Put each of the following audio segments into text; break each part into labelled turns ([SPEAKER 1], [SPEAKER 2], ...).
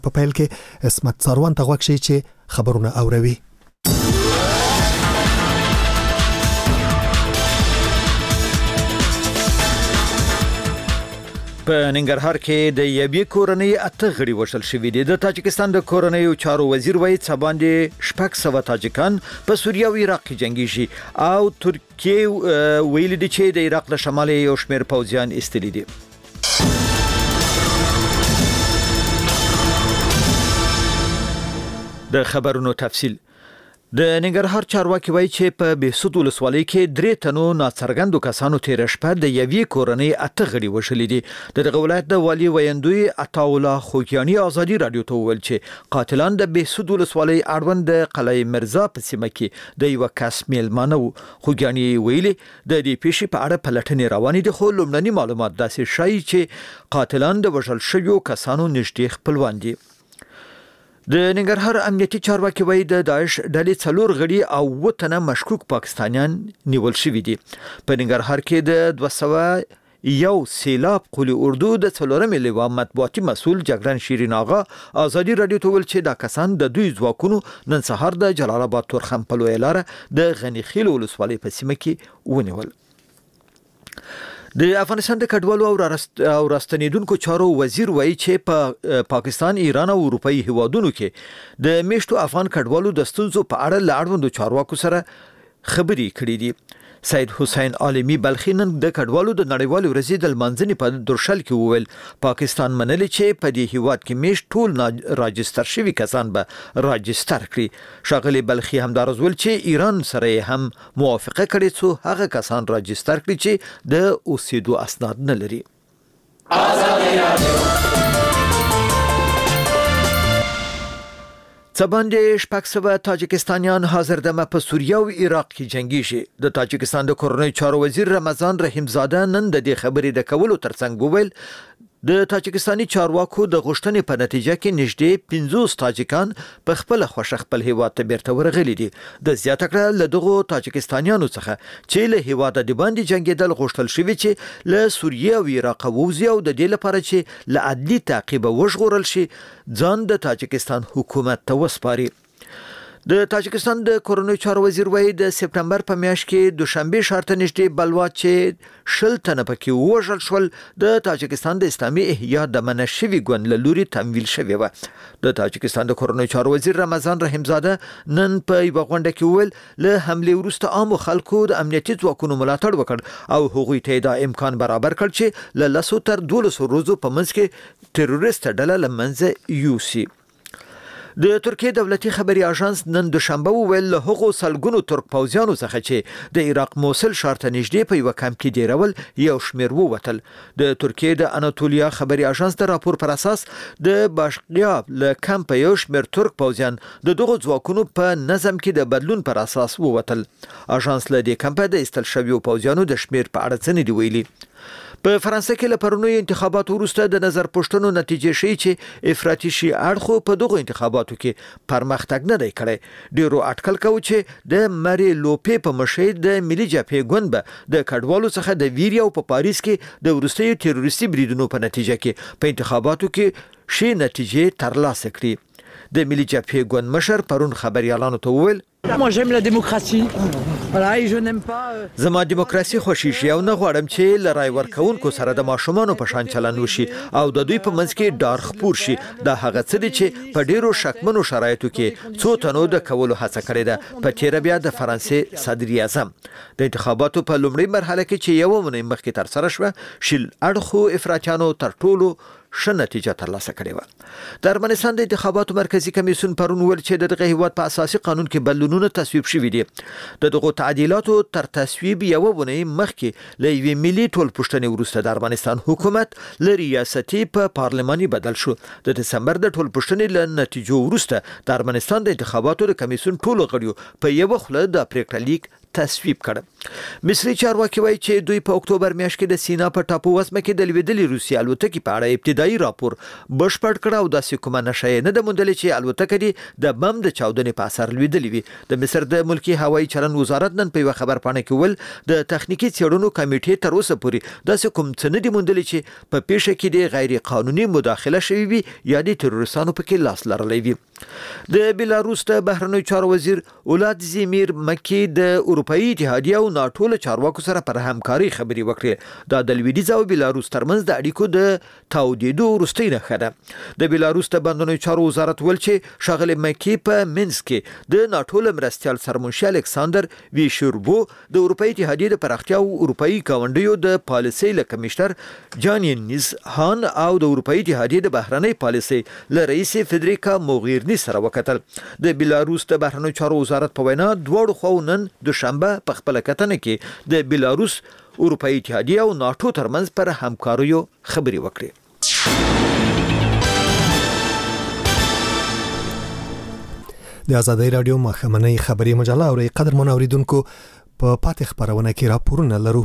[SPEAKER 1] په پیل کې اسمت څاروان ته غوږ شئ چې خبرونه اوروي.
[SPEAKER 2] په ننګرهار کې د یوې کورنۍ 8 غړي وژل شوي دي. د تاجکستان د کورنۍ چارو وزیر وایي چې باندې 600 تاجکان په سوریه او عراق کې جنگیږي او ترکیه ویل دي چې د عراق له شمال یو شمېر پوځیان ایستلي دي. د خبرونو تفصیل. د ننګرهار چارواکي وایي چې په بهسود ولسوالۍ کې 3 تنو ناڅرګندو کسانو تیر شپه د یوې کورنۍ 8 غړي وژلي دي. دغه ولایت د والی ویندوی عطاالله خوګیانی ازادي رادیو ته وویل چې قاتلان د بهسود ولسوالۍ اړوند د قلعه مرزا په سیمه کې د یو کس میلمانه وو. خوګیانی ویلي د دې پیښې په اړه پلټنې روانې دي، خو لومړني معلومات داسې ښایي چې قاتلان د وژل شویو کسانو نږدې خپلوان دي. د ننګرهار امنیتي چارواکي وایي د داعش ډلې 4 غړي او 7 تنه مشکوک پاکستانیان نیول شوي دي. په ننګرهار کې د 201 سیلاب قلی اردو د 4 لواء مطبوعاتي مسؤل جګړن شیرین آغا ازادي رادیو ته ویل چې دا کسان د دوی ځواکونو نن سهار د جلال آباد تورخم په لویه لاره د غنی خیل ولسوالۍ په سیمه کې ونیول. د افغانستان د کډوالو او راستنیدونکو چارو وزیر وایي چې په پاکستان، ایران او اروپאי هیوادونو کې د میشتو افغان کډوالو د ستونزو په اړه له اړوندو چارواکو سره خبرې کړې دي. سید حسین عالمی بلخی نن د کډوالو د نړیوال ورځې د لمانځنې په درشل کې وویل پاکستان منلي چې په دې هیواد کې میشت ټول راجستر شوي کسان به راجستر کړي. ښاغلي بلخی همدارز ویل چې ایران سره هم موافقه کړې څو هغه کسان راجستر کړي چې د اوسېدو اسناد نه لري. باندې 600 تاجکستانیان حاضر دمه په سوریه او عراق کې جنگیږي. د تاجکستان د کورنۍ چارو وزیر رمضان رحیم زاده نن د دې خبرې د کولو ترڅنګ وویل د تاجکستاني چارواکو د غوښتنې په نتیجه کې نږدې 50 تاجکان په خپل خوښه خپل هیواد ته بیرته ورغلي دي. د زیاته کړه له دغو تاجکستانیانو څخه چې له هیواده د باندې جنگیدل غوښتل شوی چې له سوریه او عراق ووزي او د دې لپاره چې له عدلي تعقیب وژغورل شي ځان د تاجکستان حکومت ته وسپاري. د تاجکستان د کورنۍ چارو وزیر وایي د سپتمبر په میاشت کې دوشنبه ښار ته نږدې بلوا چې 10 تنه پکې وژل شول د تاجکستان د اسلامي احیا د منشوي ګوند له لوري تمویل شوی و. د تاجکستان د کورنۍ چارو وزیر رمضان رحیم زاده نن په یو غونډه کې وویل له حمله وروسته عام خلکو د امنیتي ځواکونو ملاتړ وکړ او هغوی ته دا امکان برابر کړ چې له 10 تر 12 ورځو په منځ کې تروریست ډله لمنځه یوسي. د ترکیه دولتي خبري اژانس نن دوشنبه وویل له هغو سلګونو ترک پوځیانو څخه چې د عراق موصل ښار ته نږدې په یو کمپ کې ډیرول یو شمېر ووتل. د ترکیه د اناتولیا خبري اژانس د راپور پر اساس د باشقیا له کمپ یو شمېر ترک پوځیان د دغو ځواکونو په نظم کې د بدلون پر اساس ووتل. اژانس له دې کمپ د استل شویو پوځیانو د شمېر په اړه څه نه دی ویلي. په فرانسه کې له پرونی انتخاباتو وروسته د نظر پوښتنو نتیجې ښیي چې افراطي شي اړخو په دغو انتخاباتو کې پرمختګ نه دی کړی. ډیرو اټکل کوي چې د مری لوپې په مشرۍ د ملي جبهې ګوند به د کډوالو څخه د ویریا او په پاریس کې د وروستیو تروریستي بریدونو په نتیجه کې په انتخاباتو کې شي نتیجې ترلاسه کړي. د ملي جبهې ګوند مشر پرون خبريالانو ته وویل
[SPEAKER 3] Moi j'aime la démocratie. Voilà, et je n'aime pas
[SPEAKER 2] زما دیموکراسي خوښیږي او نه غواړم چې لرای ورکوونکو سره د ماشومانو په شان چلن وشي او د دوی په منځ کې ډار خپور شي. دا هغه څه دي چې په ډیرو شکمنو شرایطو کې څو تنو د کولو هڅه کړې ده. په تیر بیا د فرانسې صدر اعظم د انتخاباتو په لومړۍ مرحله کې چې یو ونې مخکې تر سره شوه شل اړخو افراطیانو تر ټولو ښه نتیجه ترلاسه کړې وه. د ارمنستان د انتخاباتو مرکزی کمیسیون پرون ویل چې دغه هیواد په اساسي قانون کې بدلونونه تصویب شوي دي. دغه تعدیلاتو تر تصویب یو ونې مخکې له یوې ملي ټولپوښتنې وروسته د ارمنستان حکومت له ریاستي په پارلماني بدل شو. د دسمبر د ټولپوښتنې له نتیجو وروسته د ارمنستان د انتخاباتو د کمیسیون ټولو غړیو په یو خوله د پریکړه لیک تصویب کړ. مصری چارواکي وایي چې دوی په اکتوبر میاشت کې د سینا په ټاپو وسمه کې د لویدلې روسي الوتکې په اړه ابتدایي ابتدایي راپور بشپړ کړ او داسې کومه نښه نه ده موندلې چې الوتکه دې د بم د چاودنې په اثر لویدلې وي. د مصر د ملکی هوایي چلند وزارت نن په خبر پاڼه کې ول د تخنیکی څېړنو کمیټې تر اوسه پورې داسې کوم څه نه دي موندلې چې په پیښه کې د غیر قانوني مداخله شوی وي یا د تروریستانو پکې لاس لرلی وي. د بیلاروس د بهرنیو چارو وزیر ولادیمیر مکی د اروپאי اتحادیه او ناتو له چارواکو سره پر همکاري خبرې وکړې. دا د لویدیځ او بیلاروس ترمنځ د اړیکو د تاودیدو وروستۍ نښه ده. د بیلاروس د بهرنیو چارو وزارت ول چې ښاغلی مکی په منسک کې د ناتو له مرستیال سرمنشي الکساندر ویشوربو د اروپאי اتحادیه د پراختیا او اروپאי ګاونډیو د پالیسۍ له کمشنر جانینیز هان او د اروپאי اتحادیه د بهرنۍ پالیسۍ له رئیس فدریکا موغیرنی سره وکتل. د بیلاروس د بهرنیو چارو وزارت په وینا دواړو خواو نن دوشنبه په خپل کتنه کې د بیلاروس اروپאי اتحادیه او ناتو ترمنځ پر همکاریو خبرې وکړې.
[SPEAKER 1] د آزادۍ رادیو ماښامنۍ خبري مجله اوري قدرمن اوریدونکو په پاتې خبرونه کې راپورونه لرو.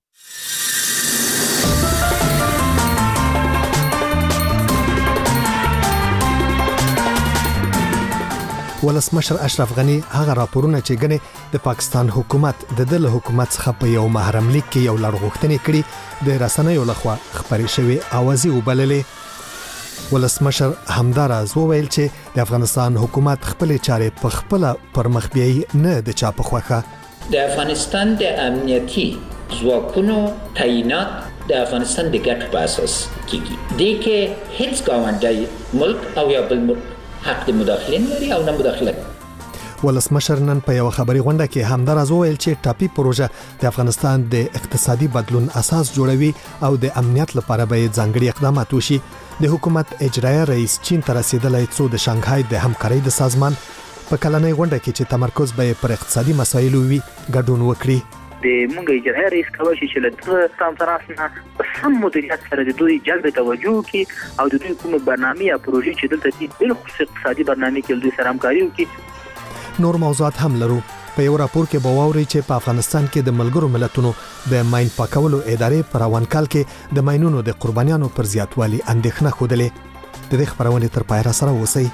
[SPEAKER 1] ولسمشر اشرف غنی هغه راپورونه چې ګنې د پاکستان حکومت د دل حکومت څخه په یو محرم لیک کې یو لړغوښتنې کړي د رسنیو لخوا خبرې شوې اوازې وبللې. ولسمشر همداراز وویل چې د افغانستان حکومت خپل چارې په خپل پرمخ بیاي نه د چا په خوخه.
[SPEAKER 4] د افغانستان د امنیتي ځواکونو تعینات د افغانستان د ګټو په اساس کیږي. د کې هیڅ ګاونډي ملک او یا بل ملک حق د مداخله لري او نه مداخله.
[SPEAKER 1] ولسمشر نن په یو خبري غونډه کې همداراز وویل چې ټاپي پروژه د افغانستان د اقتصادي بدلون اساس جوړوي او د امنیت لپاره به ځانګړي اقدامات وشي. د حکومت اجرایه رئیس چین ته رسیدلی څو د شانګهای د همکارۍ د سازمان په کلنۍ غونډه کې چې تمرکز به پر اقتصادي مسایلو وي ګډون وکړي.
[SPEAKER 5] د مونږ اجرایه رئیس کوي چې له کانفرنس نه په سم مدیریت سره د دوی جلب توجه کی او د دوی کومه برنامه یا پروژې چې دلته دي بل خصوصي اقتصادي برنامه کې دوی سره همکاري وکړي.
[SPEAKER 1] نور موضوعات هم لرو. په یو راپور کې به واوري چې په افغانستان کې د ملګرو ملتونو د ماین پاکولو ادارې پر روان کال کې د ماینونو د قربانیانو پر زیاتوالي اندېښنه خوده. د دې خبرونه تر پای را سره اوسئ.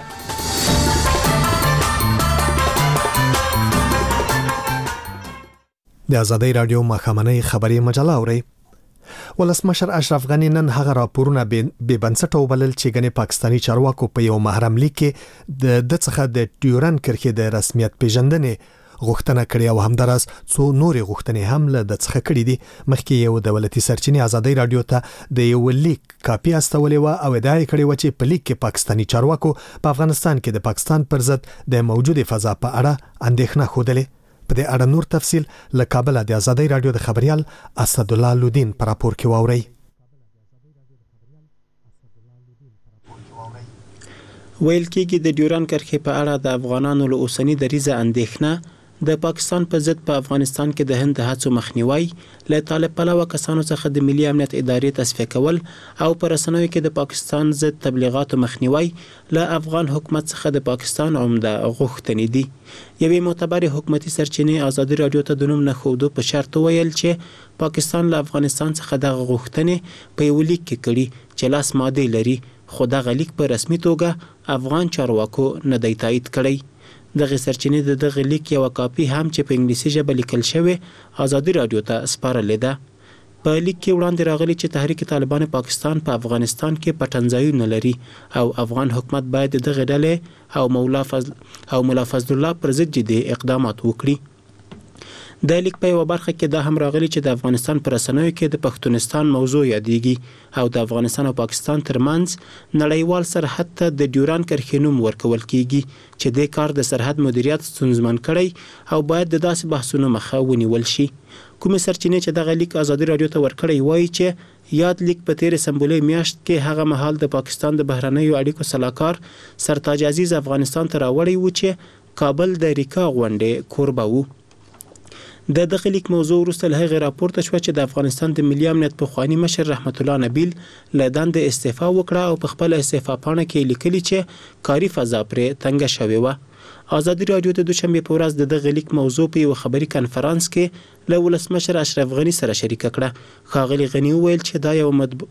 [SPEAKER 1] د آزادۍ رادیو ماښامنۍ خبري مجله اوري. ولسمشر اشرف غنی نن هغه راپورونه به بنسټ وبلل چې ګنې پاکستانی چارواکو په یو محرم لیک کې د څخه د ډیورن کرښې د رسمیت پیژندنې غوښتنه کړې او همداراز څو نورې غوښتنې هم له د څخه کړې دي. مخکې یو دولتي سرچینې آزادۍ رادیو ته د یو لیک کاپي استولې و او ادعا کړې و چې په لیک کې پاکستانی چارواکو په افغانستان کې د پاکستان پر ضد د موجوده فضا په اړه اندېښنه خوده. په دې اړه نور تفصیل له کابل د آزادۍ رادیو د خبريال اسدالله لودین پر راپور کې واوري.
[SPEAKER 6] ویل کېږي د ډیورن کرښې په اړه د افغانانو له اوسنی دریزه اندېښنه د پاکستان په ضد په افغانستان کې د هند هڅو مخنیوي له طالب پلوه کسانو څخه د ملي امنیت ادارې تصفیه کول او پر رسنیو کې د پاکستان ضد تبلیغاتو مخنیوي له افغان حکومت څخه د پاکستان عمده غوښتنې دي. یوې معتبرې حکومتي سرچینې آزادۍ رادیو ته د نوم نه ښودو په شرط ویل چې پاکستان له افغانستان څخه دغه غوښتنې په یو لیک کې کړي چې لاس مادې لري، خو دغه لیک په رسمي توګه افغان چارواکو نه دی تایید کړی. دغه سرچینې د دغه لیک یو کاپي هم چې په انګلیسي ژبه لیکل شوی آزادۍ رادیو ته سپارلې ده. په لیک کې وړاندې راغلي چې تحریک طالبان پاکستان په افغانستان کې پټنځایونه لري او افغان حکومت باید دغه ډلې او مولا فضل الله پر ضد جدي اقدامات وکړي. د لیک په یو برخه کې دا هم راغلي چې د افغانستان پر رسنیو کې د پښتونستان موضوع یادېږي او د افغانستان او پاکستان ترمنځ نړیوال سرحد ته د ډیورن کرښې نوم ورکول کیږي چې د کار د سرحد مدیریت ستونزمن کړي او باید د داسې بحثونو مخه ونیول شي. کومې سرچینې چې دغه لیک آزادۍ رادیو ته ورکړی وایي چې یاد لیک په تیر سمبولي میاشت کې هغه مهال د پاکستان د بهرنیو اړیکو سلاکار سرتاج عزیز افغانستان ته راوړی و چې کابل د ریکا غونډې کوربه و. د دغه لیک موضوع وروسته له هغې راپورته شوه چې د افغانستان د ملي امنیت پخواني مشر رحمت الله نبیل له دندې استعفا وکړه او په خپله استعفا پاڼه کې لیکلي چې کاري فضا پرې تنګه شوې وه. آزادۍ رادیو د دوشنبې په ورځ د دغه لیک موضوع په یو خبري کنفرانس کې له ولسمشر اشرف غنی سره شریکه کړه. ښاغلي غنی وویل چې دا یو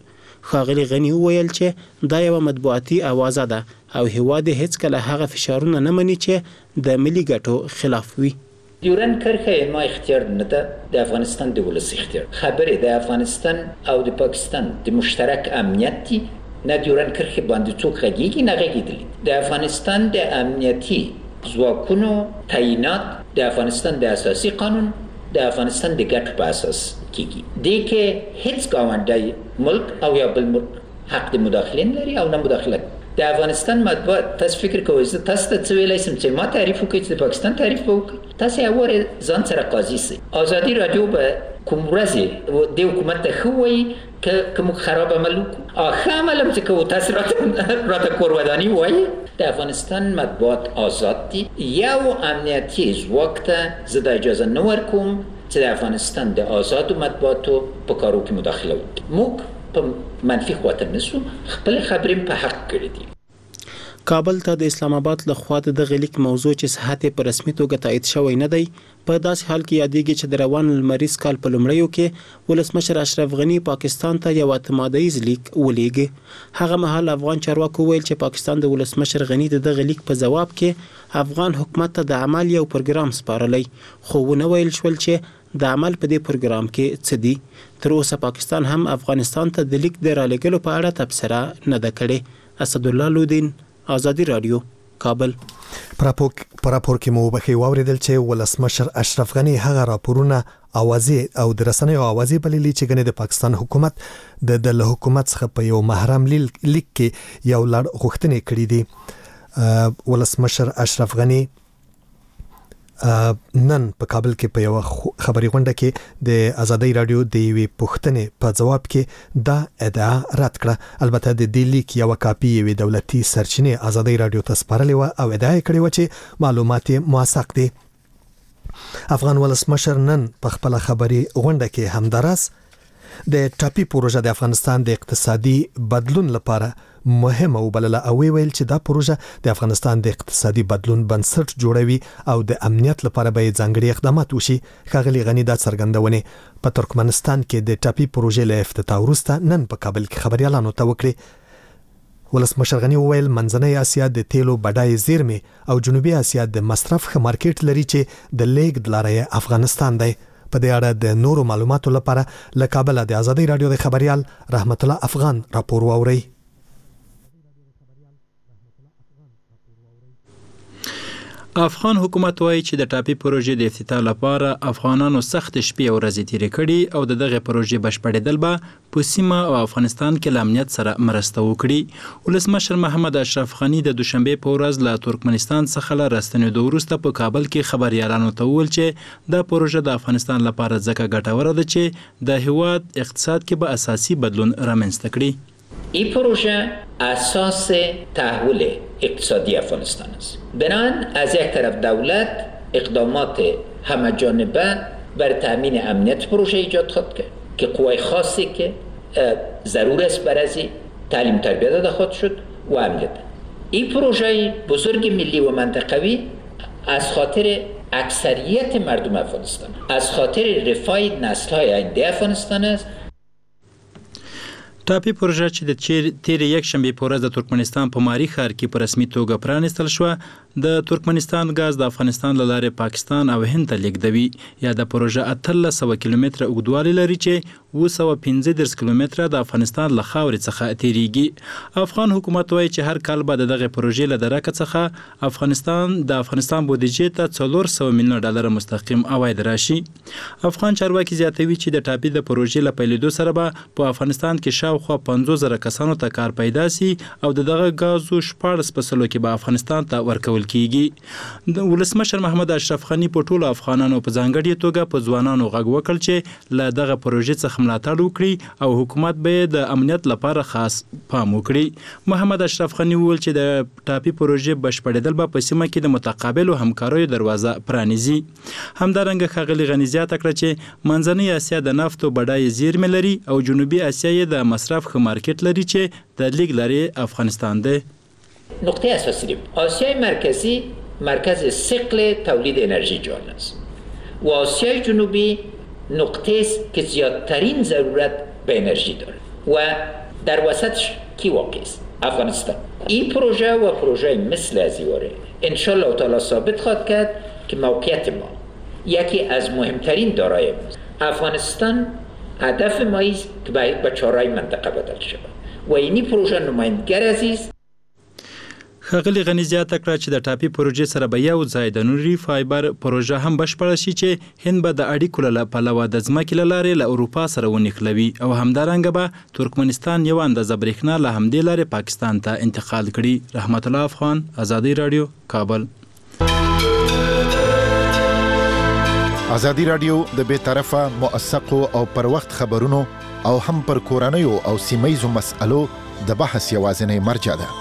[SPEAKER 6] ښاغلي غني وویل چې دا یو مطبوعاتي اوازه ده او هیواد هیڅ کله هغه فشارونه نه مني چې د ملي ګټو خلاف وي.
[SPEAKER 4] دیورن کرښه ما اختیار نه ده، د افغانستان د ولس اختیار. خبرې د افغانستان او د پاکستان د مشترک امنیت دي، نه دیورن کرښه باندې څوک غږیږي نه غږیدلی. د افغانستان د امنیتي ځواکونو تعینات د افغانستان د اساسي قانون د افغانستان د ګټو په اساس کیږي. دې کې هیڅ ګاونډی ملک او یا بل ملک حق د مداخله لري او نه مداخله. د افغانستان مطبوعات تاسو فکر کوئ زه تاسو ته څه ویلی سم چې ما تعریف وکړئ چې د پاکستان تعریف وکړئ؟ تاسو اول ځان سره قاضي سئ. ازادي رادیو به کوم ورځې د حکومت ته ښه وایي که موږ خراب عمل وکړو؟ ښه عمل هم چې کوو تاسو راته کور وداني وایي. د افغانستان مطبوعات آزاد دي. یو امنیتي ځواک ته زه د اجازه نه ورکوم چې د افغانستان د آزادو مطبوعاتو په کارو کې مداخله وکړي. موږ په منفي خاطر نسو، خپل خبرې په حق کړې دي.
[SPEAKER 6] کابل ته د اسلام آباد له خوا د دغه لیک موضوع چې صحت په رسمي توګه تایید شوی نه دی، په داسې حال کې یادېږي چې د روان لمریز کال په لومړیو کې ولسمشر اشرف غني پاکستان ته یو اعتمادیز لیک ولیږي. هغه مهال افغان چارواکو ویل چې پاکستان د ولسمشر غني د دغه لیک په جواب کې افغان حکومت ته د عمل یو پروګرام سپارلی، خو ونه ویل شول چې د عمل په دې پروګرام کې څه دي. تر اوسه پاکستان هم افغانستان ته د لیک د رالېږلو په اړه تبصره نه ده کړې. اسدالله لودین، آزادي رادیو، کابل.
[SPEAKER 1] پر راپور کې مو بخي واوریدل چې ولسمشر اشرف غني هغه راپورونه اوازې او د رسنیو اوازې بللي چې ګنې د پاکستان حکومت د حکومت څخه په یو محرم لیک کې یو لړ غوښتنې کړې دي. ولسمشر اشرف غني نن په کابل کې په یو خبري غونډه کې د آزادۍ رادیو د یوې پوښتنې په جواب کې دا ادعا رد کړه. البته د دې لیک یو کاپي یوې دولتي سرچینې آزادۍ رادیو ته سپارلې و او ادعا یې کړې و چې معلومات موثق دي. افغان ولسمشر نن په خپل خبري غونډه کې همدارس د ټاپي پروژه د افغانستان د اقتصادي بدلون لپاره مهمه وبلله او ویل چې دا پروژه د افغانستان د اقتصادي بدلون بنسټ جوړوي او د امنیت لپاره به ځانګړي اقدامات وشي. ښاغلي غني دا څرګندونه په ترکمنستان کې د ټاپي پروژې له افتتاح وروسته نن په کابل کې خبريالانو ته وکړي. ولسمشر غني وویل منځنۍ اسیا د تیلو بډای زیرمې او جنوبي اسیا د مصرف ښه مارکیټ لري چې د لیګ لارې افغانستان دی. په دې اړه د نورو معلوماتو لپاره له کابل د آزادۍ رادیو د خبريال رحمت الله افغان راپور واوري.
[SPEAKER 7] افغان حکومت وایي چې د ټاپي پروژې د افتتاح لپاره افغانانو سخت شپې او ورځې تیرې کړي او دغه پروژې بشپړېدل به په سیمه او افغانستان کې له امنیت سره مرسته وکړي. ولسمشر محمد اشرف غني د دوشنبه په ورځ له ترکمنستان څخه له راستنېدو وروسته په کابل کې خبريالانو ته وویل چې دا پروژه د افغانستان لپاره ځکه ګټوره ده چې د هیواد اقتصاد کې به اساسي بدلون رامنځته کړي.
[SPEAKER 4] این پروژه اساس تحول اقتصادی افغانستان است. بنابراین از یک طرف دولت اقدامات همه‌جانبه برای تامین امنیت پروژه ایجاد خواهد کرد که قوای خاصی که ضرور است برای تعلیم تربیت خواهد شد و امنیت. این پروژه بزرگ ملی و منطقوی از خاطر اکثریت مردم افغانستان، از خاطر رفاه نسل‌های آینده افغانستان است.
[SPEAKER 7] ټاپي پروژه چې د تیر یک شنبه په ورځ د ترکمنستان په ماري ښار کې په رسمي توګه پرانستل شو، د ترکمنستان غاز د افغانستان له لارې پاکستان او هند ته لیږدوي. یا د پروژه 1300 کیلومتره اوږدوالی لري چې 215 کیلومتره د افغانستان له خاورې څخه تیریږي. افغان حکومت وایي چې هر کال به دغه پروژې له درکه څخه افغانستان بودیجې ته 400 میلیون ډالر مستقیم عواید راشي. افغان چارواکي زیاتوي چې د ټاپي د پروژې له پیلېدو سره به په افغانستان کې شاوخوا 50,000 کسانو ته کار پیدا سي او دغه غازو 14% کې به افغانستان ته ورکول کیږي. د ولسمشر محمد اشرف غني په ټولو افغانانو په ځانګړي توګه په ځوانانو غږ وکړ چې له دغه پروژې څخه ملاتړ وکړي او حکومت به د امنیت لپاره خاص پام وکړي. محمد اشرف غني وویل چې د ټاپي پروژې بشپړېدل به په سیمه کې د متقابلو همکاریو دروازه پرانیزي. همدارنګه ښاغلي غني زیاته کړه چې منځنۍ اسیا د نفتو بډای زیرمې لري او جنوبي اسیا یې د مصرف ښه مارکیټ لري چې د لیګ لارې افغانستان دی.
[SPEAKER 4] نقطه اساسی دیم. آسیای مرکزی مرکز ثقل تولید انرژی جهان است و آسیای جنوبی نقطه است که زیادترین ضرورت به انرژی دارد و در وسطش کی واقع است؟ افغانستان. این پروژه و پروژه مثل ازیواره انشالله تعالی ثابت خواهد کرد که موقعیت ما یکی از مهمترین دارایی ماست. افغانستان هدف ما است که به چارای منطقه بدل شود و این پروژه نمایندګر عزیز.
[SPEAKER 7] ښاغلي غني زیاته کړه چې د ټاپي پروژې سره به یو ځای د نوري فایبر پروژه هم بشپړه شي چې هند به د اړیکو له پلوه د ځمکې له لارې له اروپا سره ونښلوي او همدارنګه به ترکمنستان یو اندازه برېښنا له همدې لارې پاکستان ته انتقال کړي. رحمت الله افغان، ازادي رادیو، کابل.
[SPEAKER 8] ازادي رادیو د بې طرفه موثقو او پر وخت خبرونو او هم پر کورنیو او سیمایزو مسألو د بحث یوازینی مرجع ده.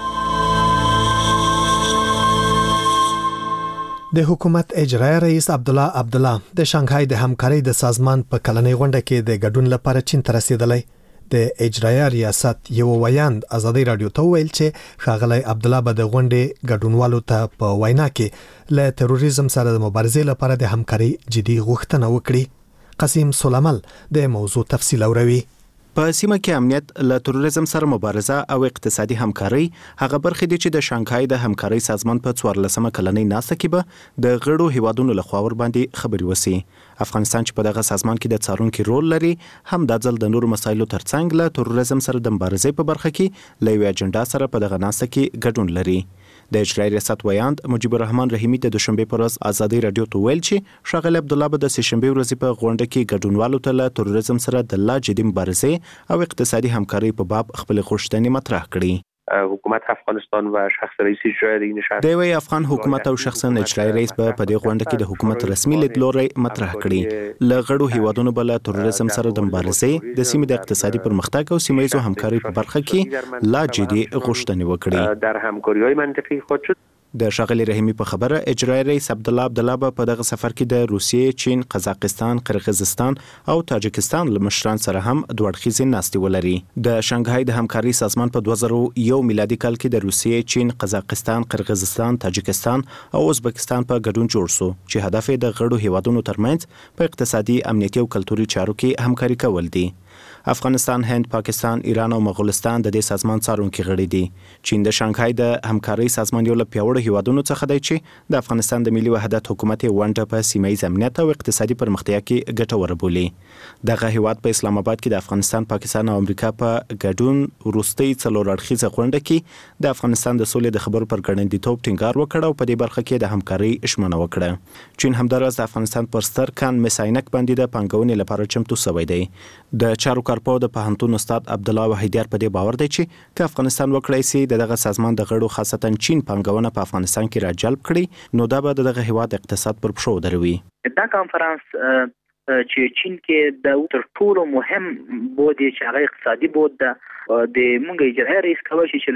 [SPEAKER 1] د حکومت اجرایی رئیس عبدالله د شانګهای د همکارۍ د سازمان په کلنۍ غونډه کې د ګډون لپاره چین ته رسیدلی. د اجرایی ریاست یو ویاند ازادي رادیو ته ویل چې ښاغلی عبدالله به د غونډې ګډونوالو ته په وینا کې له تروریزم سره د مبارزې لپاره د همکارۍ جدي غوښتنه وکړي. قاسم سلیمل د موضوع تفصیل اوروي.
[SPEAKER 6] په سیمه کې امنیت، له تروریزم سره مبارزه او اقتصادي همکاري هغه برخې دي چې د شانګهای د همکارۍ سازمان په 14مه کلنۍ ناسته کې به د غړو هیوادونو له خوا ور باندې خبري وسی. افغانستان چې په دغه سازمان کې د څارونکو رول لري هم د ځل د نورو مسایلو ترڅنګ له تروریزم سره د مبارزې په برخه کې له یو اجنډا سره په دغه ناسته کې ګډون لري. د اجرایی ریاست ویاند مجيب الرحمن رحیمی د دوشنبه پر ورځ ازادي رادیو ته ویل چې ښاغلی عبدالله به د سهشنبه ورځې په غونډه کې ګډونوالو ته له تروریزم سره د لا جدي مبارزې او اقتصادي همکارۍ په باب خپل غوښتنې مطرح کړي.
[SPEAKER 9] حکومت افغانستان و شخص رئیس اجرایی نشست
[SPEAKER 6] د وی افغان حکومت او شخصا اجرایی رئیس په دې غونډه کې د حکومت رسمي لیدلوري مطرح کړي. ل غړو هیوادونو بل تروریزم سره د مبارزې د سیمې د اقتصادي پرمختګ او سیمایي همکارۍ په برخه کې لا جدي غوښتنې وکړي.
[SPEAKER 9] در همکاری‌های منطقي خود شد.
[SPEAKER 6] د ښاغلي رحیمی په خبره اجرایی رئیس عبدالله په دغه سفر کې د روسیې، چین، قزاقستان، قرغیزستان او تاجکستان له مشران سره هم دوه اړخیزې ناستې ولري. د شانګهای د همکارۍ سازمان په 2001 میلادي کال کې د روسیې، چین، قزاقستان، قرغیزستان، تاجکستان او ازبکستان په ګډون جوړ شو چې هدف یې د غړو هیوادونو ترمنځ په اقتصادي، امنیتي او کلتوري چارو کې همکاري کول دي. افغانستان، هند، پاکستان، ایران او مغولستان د دې سازمان څارونکي غړي دي. چین د شانګهای د همکارۍ سازمان یو له پیاوړو هیوادونو څخه دی چې د افغانستان د ملي وحدت حکومت ونډه په سیمایي امنیت او اقتصادي پرمختیا کې ګټوره بولي. دغه هیواد په اسلام آباد کې د افغانستان، پاکستان او امریکا په ګډون وروستي څلور اړخیزه غونډه کې د افغانستان د سولې د خبرو پر ګړندیتوب ټینګار وکړ او په دې برخه کې د همکارۍ ژمنه وکړه. چین همداراز د افغانستان پر ستر کان مساینک باندې د پنګونې لپاره چمتو شوی دی. د چارو کارپو د پوهنتون استاد عبدالله وحیدیار په دې باور دی چې که افغانستان وکړای شي دغه سازمان د غړو خاصتا چین پنګونه په افغانستان کې راجلب کړي نو دا به دغه هیواد اقتصاد پر پښو دروي.
[SPEAKER 5] دا کانفرنس چې چین کې د تر ټولو مهم بود چې هغه اقتصادي بود د مونږ اجرایی رئیس کوي چې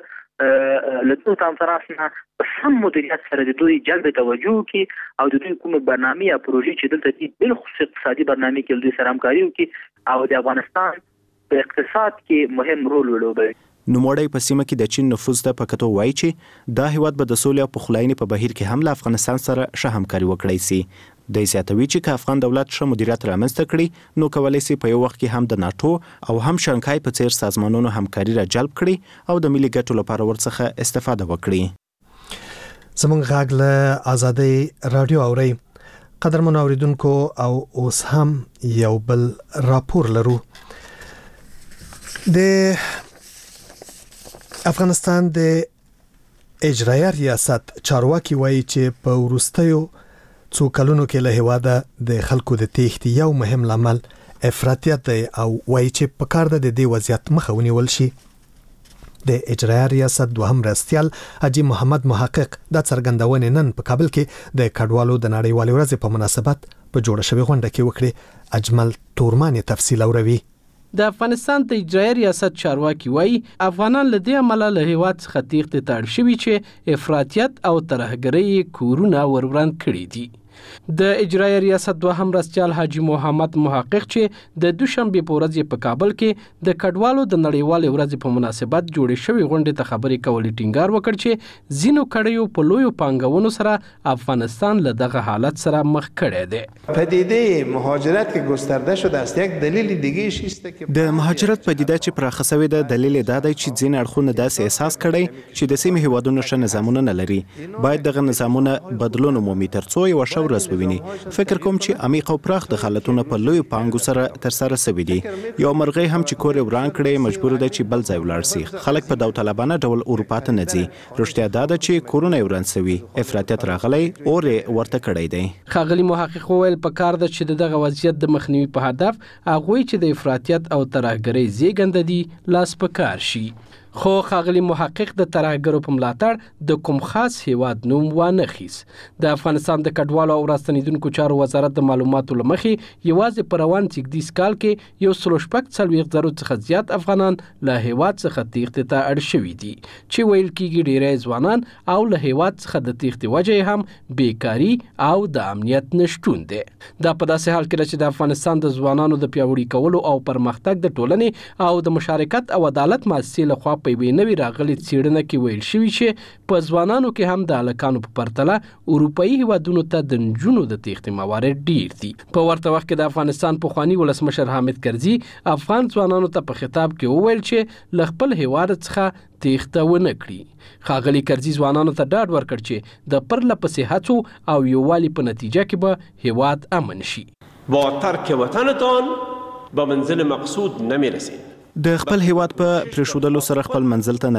[SPEAKER 5] له کانفرنس نه په سم مدیریت سره د دوی جلب توجه کی او د دوی کومه برنامه یا پروژې چې دلته دي بل خصوصي اقتصادي برنامه کې دوی سره همکاري وکړي او د افغانستان په اقتصاد کې مهم رول ولوبوي.
[SPEAKER 6] نوموړی په سیمه کې د چین نفوذ ته په کتو وایي چې دا هیواد به د سولې او پخلاینې په بهیر کې هم له افغانستان سره ښه همکاري وکړي سي. د زیاتوي چې که افغان دولت ښه مدیریت رامنځته کړي نو کولی شي په یو وخت کې هم د ناتو او هم شانګهای په څیر سازمانونو همکاري را جلب کړي او د ملي ګټو لپاره ورڅخه استفاده وکړي.
[SPEAKER 1] زمونږ غږ له ازادي رادیو اوري. قدرمن اوریدونکو او اوس هم یو بل راپور لرو. د افغانستان د اجرایی ریاست چارواکي وایي چې په وروستیو څو کلونو کې له هیواده د خلکو د تېښتې یو مهم لامل افراطیت دی او وایي چې په کار ده د دې وضعیت مخه ونیول شي. د اجرایی ریاست دوهم مرستیال حاجي محمد محقق دا څرګندونې نن په کابل کې د کډوالو د نړیوالې ورځې په مناسبت په جوړه شوې غونډه کې وکړې. اجمل تورمان تفصیل اوروي.
[SPEAKER 10] د افغانستان د اجرایی ریاست چارواکي وایي افغانان له دې امله له هیواد څخه تېښتې ته اړ شوي چې افراطیت او ترهګرۍ کورونه وروران کړي دي. د اجرایي ریاست دوهم مرستیال حاجی محمد محقق چې د دوشنبه په ورځ په کابل کې د کډوالو د نړیوالې ورځې په مناسبت جوړې شوې غونډې ته خبرې کولې ټینګار وکړ چې ځینو کډیو په لویو پانګونو سره افغانستان له دغه حالت سره مخ کړی دی.
[SPEAKER 11] پدیده مهاجرت که گسترده شده است یک دلیل دیگه است که
[SPEAKER 12] د مهاجرت پدیده چې پراخه شوې ده دلیل دا دی چې ځین اړخونه داسې احساس کړي چې د سیمې هیوادونو ښه نظامونه نه لري. باید دغه نظامونه بدلون ومومي ترڅو یو ښه ورځ وویني. فکر کوم چې عمیق او پراخ دخالتونه په لویو پانګو سره ترسره شوي دي. یو مرغۍ هم چې کور یې وران کړی مجبور ده چې بل ځای ولاړ شي. خلک په داوطلبانه ډول اروپا ته نه ځي. رښتیا دا ده چې کورونه یې وران شوي، افراطیت راغلی اور یې ورته کړی دی.
[SPEAKER 10] ښاغلي محقق وویل پکار ده چې دغه وضعیت د مخنیوي په هدف هغوی چې د افراطیت او ترهګرۍ زیږنده دي لاس په کار شي. خو ښاغلي محقق د ترهګرو په ملاتړ د کوم خاص هیواد نوم وانه خیس. د افغانستان د کډوالو او راستنیدونکو چارو وزارت د معلوماتو له مخې یوازې په روان زیږدیز کال کې 140,000 څخه زیات افغانان له هیواد څخه تیښتې ته اړ شوي دي چې ویل کېږي ډیری ځوانان او له هیواد څخه د تیښتې وجه هم بیکاري او د امنیت نشتون دی. دا په داسې حال کې چې د افغانستان د ځوانانو د پیاوړي کولو او پرمختګ د ټولنې او د مشارکت او عدالت مؤسسې لخوا په یوې نوې راغلې څېړنه کې ویل شوي چې په ځوانانو کې هم د هلکانو په پرتله اروپایي هیوادونو ته د نجونو د تیښتې موارد ډیر دي. په ورته وخت کې د افغانستان پخواني ولسمشر حامد کرزي افغان ځوانانو ته په خطاب کې وویل چې له خپل هیواد څخه تیښته ونه کړي. ښاغلي کرزي ځوانانو ته ډاډ ورکړ چې د پرله پسې هڅو او یووالي په نتیجه کې به هیواد امن شي.
[SPEAKER 13] با ترک وطنتان به منزل مقصود نمیرسید.
[SPEAKER 12] د خپل هیواد په پرېښودلو سره خپل منزل ته نه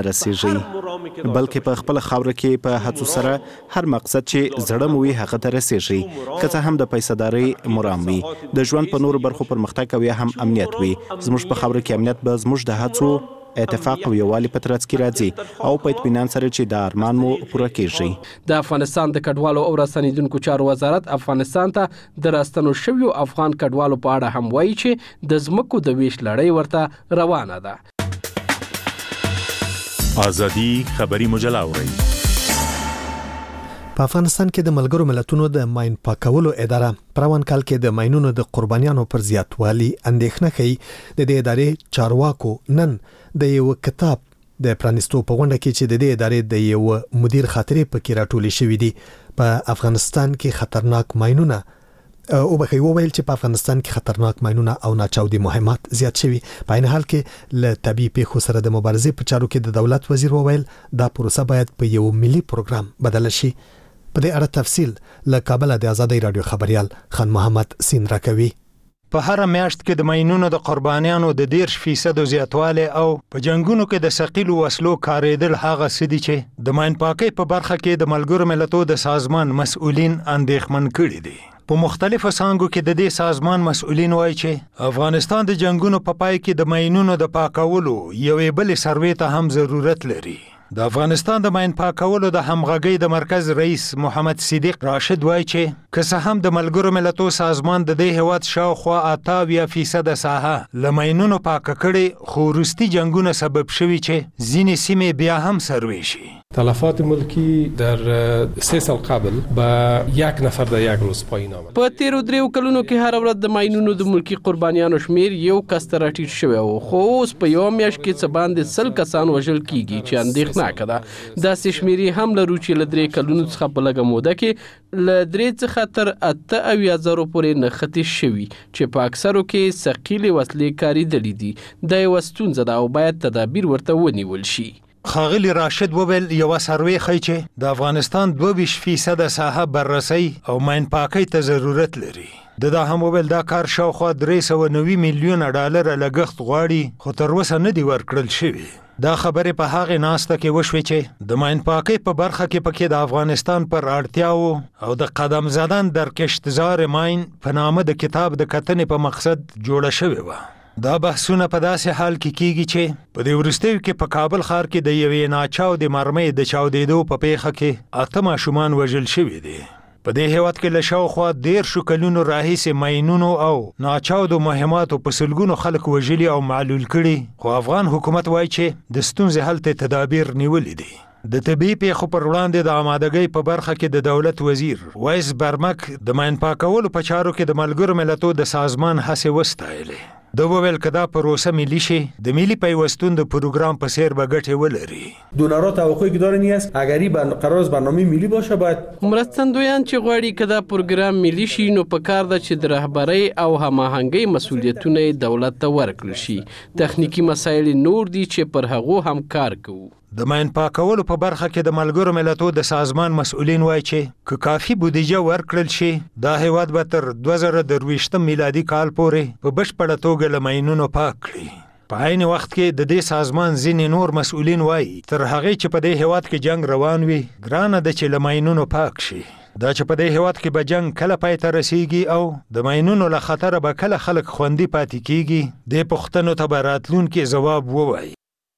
[SPEAKER 12] رسیږئ، بلکې په خپل خاوره کې په هڅو سره هر مقصد چې زړه مو وي هغه ته رسیږئ، که څه هم د پیسه‌دارۍ مرام وي. د ژوند په نورو برخو پرمختګ او یا هم امنیت وي. زموږ په خاوره کې امنیت به زموږ د هڅو اتفاق او یووالي په ترڅ کې راځي او په اطمینان سره چې د ارمان مو پوره کیږي.
[SPEAKER 10] د افغانستان د کډوالو او راستنیدونکو چارو وزارت افغانستان ته د راستنو شویو افغان کډوالو په اړه هم وایي چې د ځمکو د ویش لړۍ ورته روانه ده.
[SPEAKER 14] ازادي خبري مجله اورئ.
[SPEAKER 1] په افغانستان کې د ملګرو ملتونو د ماین پاکولو اداره پروان کال کې د ماینونو د قربانیانو پر زیاتوالي اندېښنه کوي. د دې ادارې چارواکو نن د یو کتاب د پرانستو په غونډه کې چې د دې ادارې د یو مدیر خاطرې پکې راټولې شوې دي په افغانستان کې خطرناک ماینونه او به ویل چې په افغانستان کې خطرناک ماینونه او ناچاودي مهمات زیات شوي. په عین حال کې له طبيعي پیښو سره د مبارزې په چارو کې د دولت وزیر وویل دا پروسه باید په یو ملي پروګرام بدل شي. په دې اړه تفصیل له کابل د آزادۍ رادیو خبريال خان محمد سین راکوي.
[SPEAKER 15] په هر میاشت کې د ماینونو د قربانیانو د 10% زیاتوالی او په جنگونو کې د ثقیلو وسلو کاریدل هغه څه دي چې د ماین پاکۍ په برخه کې د ملګرو ملتونو د سازمان مسؤلین اندېښمن کړي دي. په مختلفو څانګو کې د دې سازمان مسؤلین وایي چې افغانستان د جنگونو په پای کې د ماینونو د پاکولو یوې بلې سروې ته هم ضرورت لري. د افغانستان د ماین پاکولو د همغږۍ د مرکز رئیس محمد صدیق راشد وایي چې که څه هم د ملګرو ملتونو سازمان د دې هیواد شاوخوا 88% ساحه له ماینونو پاکه کړي، خو وروستي جنگونه سبب شوي چې ځینې سیمې بیا هم سروې شي.
[SPEAKER 16] تلفات ملکی در 3 سال قبل با یک نفر در یک روز پایین آمد.
[SPEAKER 10] په تیرو دریو کلونو کې هر ورځ د ماینونو د ملکی قربانیانو شمیر یو کس ته راټیټ شوی او خو اوس په یو میاشت کې څه باندې 100 کسان وژل کیږي چې اندېښناکه ده. داسې شمیرې هم لرو چې له 3 کلونو څخه په لږه موده کې له 3 څخه تر 88,000 پورې نښتې شوي چې په اکثرو کې ثقیلې وسلې کارېدلې دي. دا یوه ستونزه ده او باید تدابیر ورته ونیول شي.
[SPEAKER 15] ښاغلي راشد وویل یوه سروې ښیي چې د افغانستان 22% ساحه بررسۍ او ماین پاکۍ ته ضرورت لري. دا هم وویل دا کار شاوخوا 390 میلیونه ډالر لګښت غواړي خو تر اوسه نه دي ورکړل شوي. دا خبرې په هغې ناسته کې وشوې چې د ماین پاکۍ په برخه کې پکې د افغانستان پر اړتیاو او د قدم زدن در کشتزار ماین په نامه د کتاب د کتنې په مقصد جوړه شوې وه. دا بحثونه په داسې حال کې کیږي چې په دې وروستیو کې په کابل ښار کې د یوې ناچاودې مرمۍ د چاودېدو په پیښه کې 8 ماشومان وژل شوي دي. په دې هیواد کې له شاوخوا 13 کلونو راهیسې ماینونو او ناچاودو مهماتو په سلګونو خلک وژلي او معلول کړي، خو افغان حکومت وایي چې د ستونزې حل ته تدابیر نیولي دي. د طبي پیښو پر وړاندې د آمادګۍ په برخه کې د دولت وزیر وایس برمک د ماین پاکولو په چارو کې د ملګرو ملتونو د سازمان هڅې وستایلې. د وویل کدا پروسه ملی شي د ملي پیوستون د پروگرام په سیر به ګټه ولري.
[SPEAKER 17] دونرها توقعی که دارن این است اگری قرار است برنامه ملی باشه باید
[SPEAKER 10] مرستندویان چې غواړي کدا پروګرام ملی شي نو په کار ده چې د رهبرۍ او هماهنګۍ مسولیتونه دولت ته ورکړل شي. تخنیکی مسایل نور دي چې پر هغه هم کار کوو.
[SPEAKER 15] د ماین پاکولو په برخه کې د ملګرو ملتونو د سازمان مسؤلین وایي چې که کافي بودیجه ورکړل شي دا هیواد به تر 2023 میلادي کال پورې په بشپړه توګه له ماینونو پاک کړي. په عین وخت کې د دې سازمان ځینې نور مسؤلین وایي تر هغې چې په دې هیواد کې جنگ روان وي ګرانه ده چې له ماینونو پاک شي. دا چې په دې هیواد کې به جنگ کله پای ته رسیږي او د ماینونو له خطره به کله خلک خوندي پاتې کیږي دې پوښتنو ته به راتلونکي ځواب ووایي.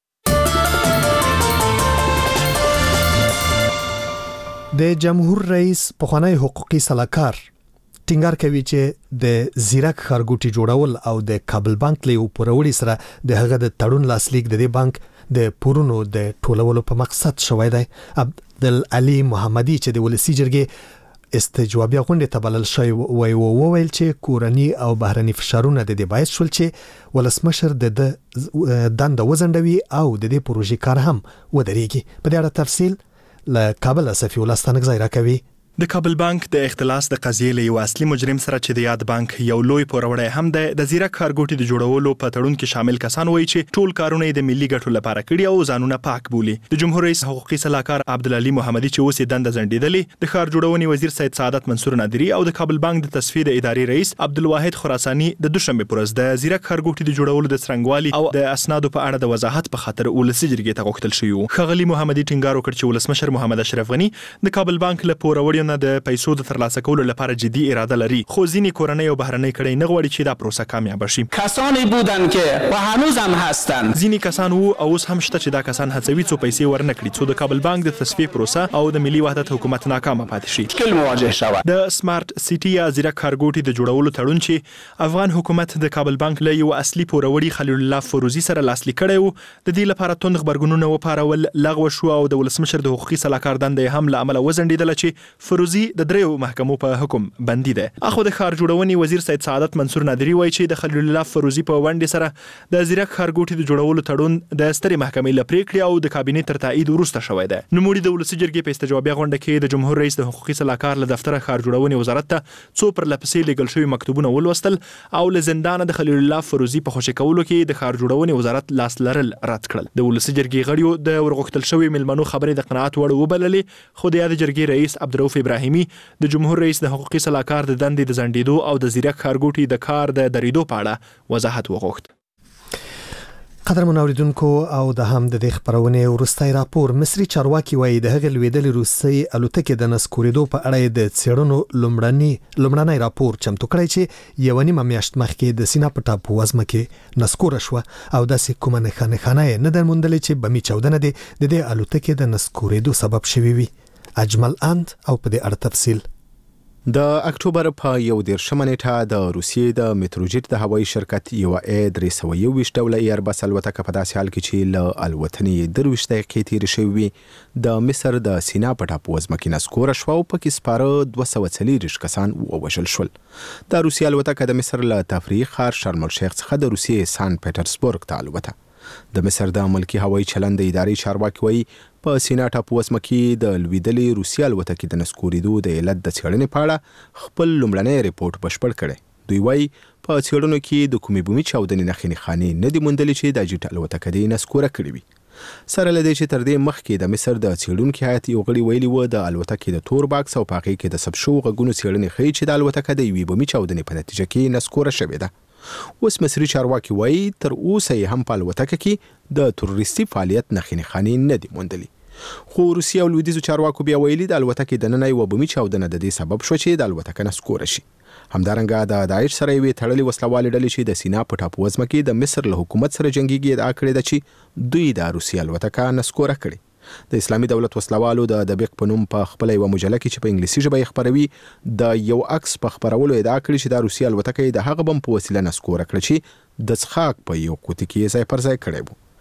[SPEAKER 1] د جمهور رئیس پخوانی حقوقي سلاکار ټینګار کوي چې د زیرک ښارګوټي جوړول او د کابل بانک له پورولې سره د هغه د تړون لاسلیک د دې بانک د پورونو د ټولولو په مقصد شوی دی. عبدالعلی محمدي چې د ولسی جرګې استجوابي غونډه ته بلل شوی وویل چې کورنی او بهرني فشارونه د دې باعث شول چې ولسمشر د دند وزندوي او د دې پروژې کار هم ودرېږي. په دې اړه تفصیل له کابل صفی الله ستانکزی راکوي.
[SPEAKER 18] د کابل بانک د اختلاس د قضیې له یو اصلي مجرم سره چې د یاد بانک یو لوی پوروړی هم د زیرک ښارګوټي د جوړولو په تړون کې شامل کسان وایي چې ټول کارونه د ملي ګټو لپاره کړي او ځانونه پاک بولي. د جمهور رئیس حقوقي سلاکار عبدالعلی محمدي چې اوس دند زندیدلې د ښار جوړونې وزیر سید سعادت منصور نادری او د کابل بانک د تصفیه د ادارې رئیس عبدالواحد خراساني د دوشنبه پر ورځ د زیرک ښارګوټي د جوړولو د څرنګوالي او د اسنادو په اړه د وضاحت په خاطر ولسی جرګې ته غوښتل شوی. ښاغلي محمدي ټینګار وکړ چې ولسمشر محمد اشرف غنی د کابل بانک له پوروړیو نه د پیسو ترلاسه کولو لپاره جدی اراده لري، خو ځینې کورنۍ او بهرنۍ کړي نه غواړي چې دا پروسه کامیاب شي.
[SPEAKER 19] کسانی بودن که و هنوز هم هستن.
[SPEAKER 18] ځینې کسان وو او اوس هم شته چې دا کسان هڅوي څو پیسې ورنکړي څو د کابل بانک د تصفیه پروسه او د ملي وحدت حکومت ناکامه پاتې شي.
[SPEAKER 19] مشکل مواجه شوه.
[SPEAKER 18] د سمارټ سيټي یا زیرک ښارګوټي د جوړولو تړون چې افغان حکومت د کابل بانک له یو اصلي پوروړي خلیل الله فروزي سره لاسلیک کړی و، د دې لپاره توند خبرګونونه وپارول لغوه شو او د ولسمشر د حقوقي سلاکار دندې هم له عمله وزندیدل چې فروزي د دریو محکمو په حکم بندي ده. اخو د ښار جوړونې وزیر سید سعادت منصور نادری وایي چې د خلیل الله فروزي په ونډه سره د زیرک ښارګوټي د جوړولو تړون د سترې محکمې له پریکړې او د کابینې تر تایید وروسته شوی دی. نوموړي د ولسی جرګې په استجوابي غونډه کې د جمهور رئیس د حقوقي سلاکار له دفتر ښار جوړونې وزارت ته څو پر لپسې لګل شوی مکتوبونه ولوستل او له زندان د خلیل الله فروزي په خوشی کولو کې د ښار جوړونې وزارت لاس لرل رد کړل. د ولسی جرګې غړیو د ورغښتل شوی ملمنو خبرې د قناعت وړ وبللې، خو د یاد جرګې رئیس عبدالرؤف ابراهیمي د جمهور رئیس د حقوقي سلاکار د دندې د زندیدو او د زیرک ښارګوټي د کار د دریدو په اړه وضاحت وغوښت.
[SPEAKER 1] قدرمن اوریدونکو او د هم د خبرونه ورستای راپور مصری چارواکي وایي د هغه لویدل روسي الوتکې د نسکوریدو په اړه د څېړنو لومړنی راپور چمتو کړی چې یو نیمه میاشت مخکې د سینا په ټاپو وزمه کې نسکور شو او داسې کومه خانه نه درموندل چې بمی چاودنه د دې الوتکې د نسکوریدو سبب شوی وي. اجمل اند او په دې اړه تفصیل.
[SPEAKER 12] د اکتوبر په 11 نیټه د روسیې د متروجیت د هوایي شرکت یو A321 ډوله ایربس الوتکه په داسې حال کې چې له الوتنې 23 دقیقې تېرې شوې د مصر د سینا په ټاپو وزمه کې نسکوره شوه او پکې سپاره 240 کسان ووژل شول. د روسیې الوتکه د مصر له تفریح ښار شرم الشیخ څخه د روسیې سان پیټرسبورګ ته الوته. د مصر د ملکی هوایي چلند ادارې چارواکي وایي په سینا ټاپو وزمه کې د لویدلې روسیې الوتکې د نسکوریدو د علت د څېړنې په اړه خپل لومړنی ریپورت بشپړ کړی. دوی وایي په څېړنو کې د کومې بومي چاودنې نښې خانې نه دي موندلې چې د جیټ الوتکه دې نسکوره کړې وي. سره له دې چې تر دې مخکې د مصر د څېړونکي هیات یو غړي ویلي و د الوتکې د تور باکس او په هغې کې د ثبت شوو غږونو څېړنې ښیي چې د الوتکه د یوې بومي چاودنې په نتیجه کې نسکوره شوې ده. اوس مصري چارواکي وایي تر اوسه یې هم په الوتکه کې د تروریستي فعالیت نښې خانې نه دي موندلې. خو روسیې او لویدیځو چارواکو بیا ویلي د الوتکې دننه یوه بومي چاودنه د دې سبب شوه چې د الوتکه نسکوره شي. همدارنګه د داعش سره یوې تړلې وسلوالې ډلې چې د سینا په ټاپو وزمه کې د مصر له حکومت سره جنګیږي ادعا کړې ده چې دوی د روسیې الوتکه نسکوره کړې. د اسلامي دولت وسلوالو د دبیق په نوم په خپل یو مجله کې چې په انګلیسي ژبه یې خپروي د یو عکس په خپرولو ادعا کړې چې د روسیې الوتکه د هغه بم په وسیله نسکوره کړه چې د څښاک په یو کوټه کې ځای پر ځای کړی و.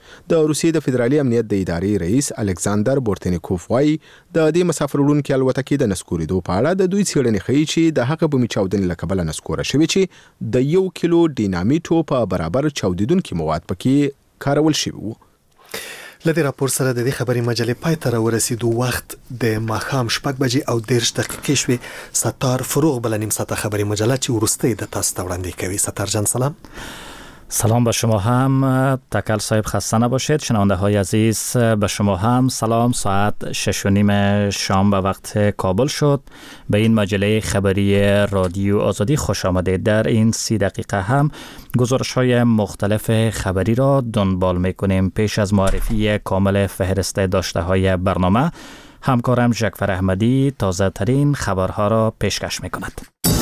[SPEAKER 12] د روسیې د فدرالي امنیت د ادارې رئیس الکساندر بورتنیکوف وايي د دې مسافر وړونکو الوتکې د نسکورېدو په اړه د دوی څېړنې ښیي چې د هغه بمي چاودنې له کبله نسکوره شوې چې د 1 کیلو ډینامیټو په برابر چاودیدونکي مواد پکې کارول شوي وو.
[SPEAKER 1] لدې راپور سره د دې خبري مجلې پای ته ورسېدو. وخت د ماښام 6:30 شوې. ستار فروغ بل نیم ساعته خبري مجله چې ورسته د تاسو ته وړاندې کوي. ستار جان سلام.
[SPEAKER 20] سلام به شما هم. تکل صاحب خسته نباشید. شنونده های عزیز به شما هم سلام. ساعت 6:30 شام به وقت کابل شد. به این مجله خبری رادیو آزادی خوش آمدید. در این 30 دقیقه هم گزارش های مختلف خبری را دنبال میکنیم. پیش از معرفی کامل فهرست داشته های برنامه، همکارم ژکفر احمدی تازه ترین خبرها را پیشکش میکند.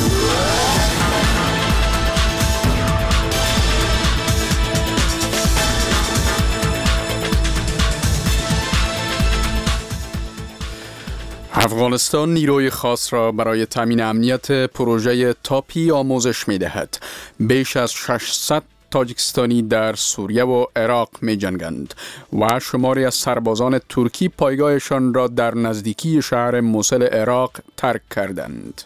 [SPEAKER 21] افغانستان نیروی خاص را برای تامین امنیت پروژه تاپی آموزش می دهد. بیش از 600 تاجیکستانی در سوریه و عراق می جنگند و شماری از سربازان ترکی پایگاهشان را در نزدیکی شهر موصل عراق ترک کردند.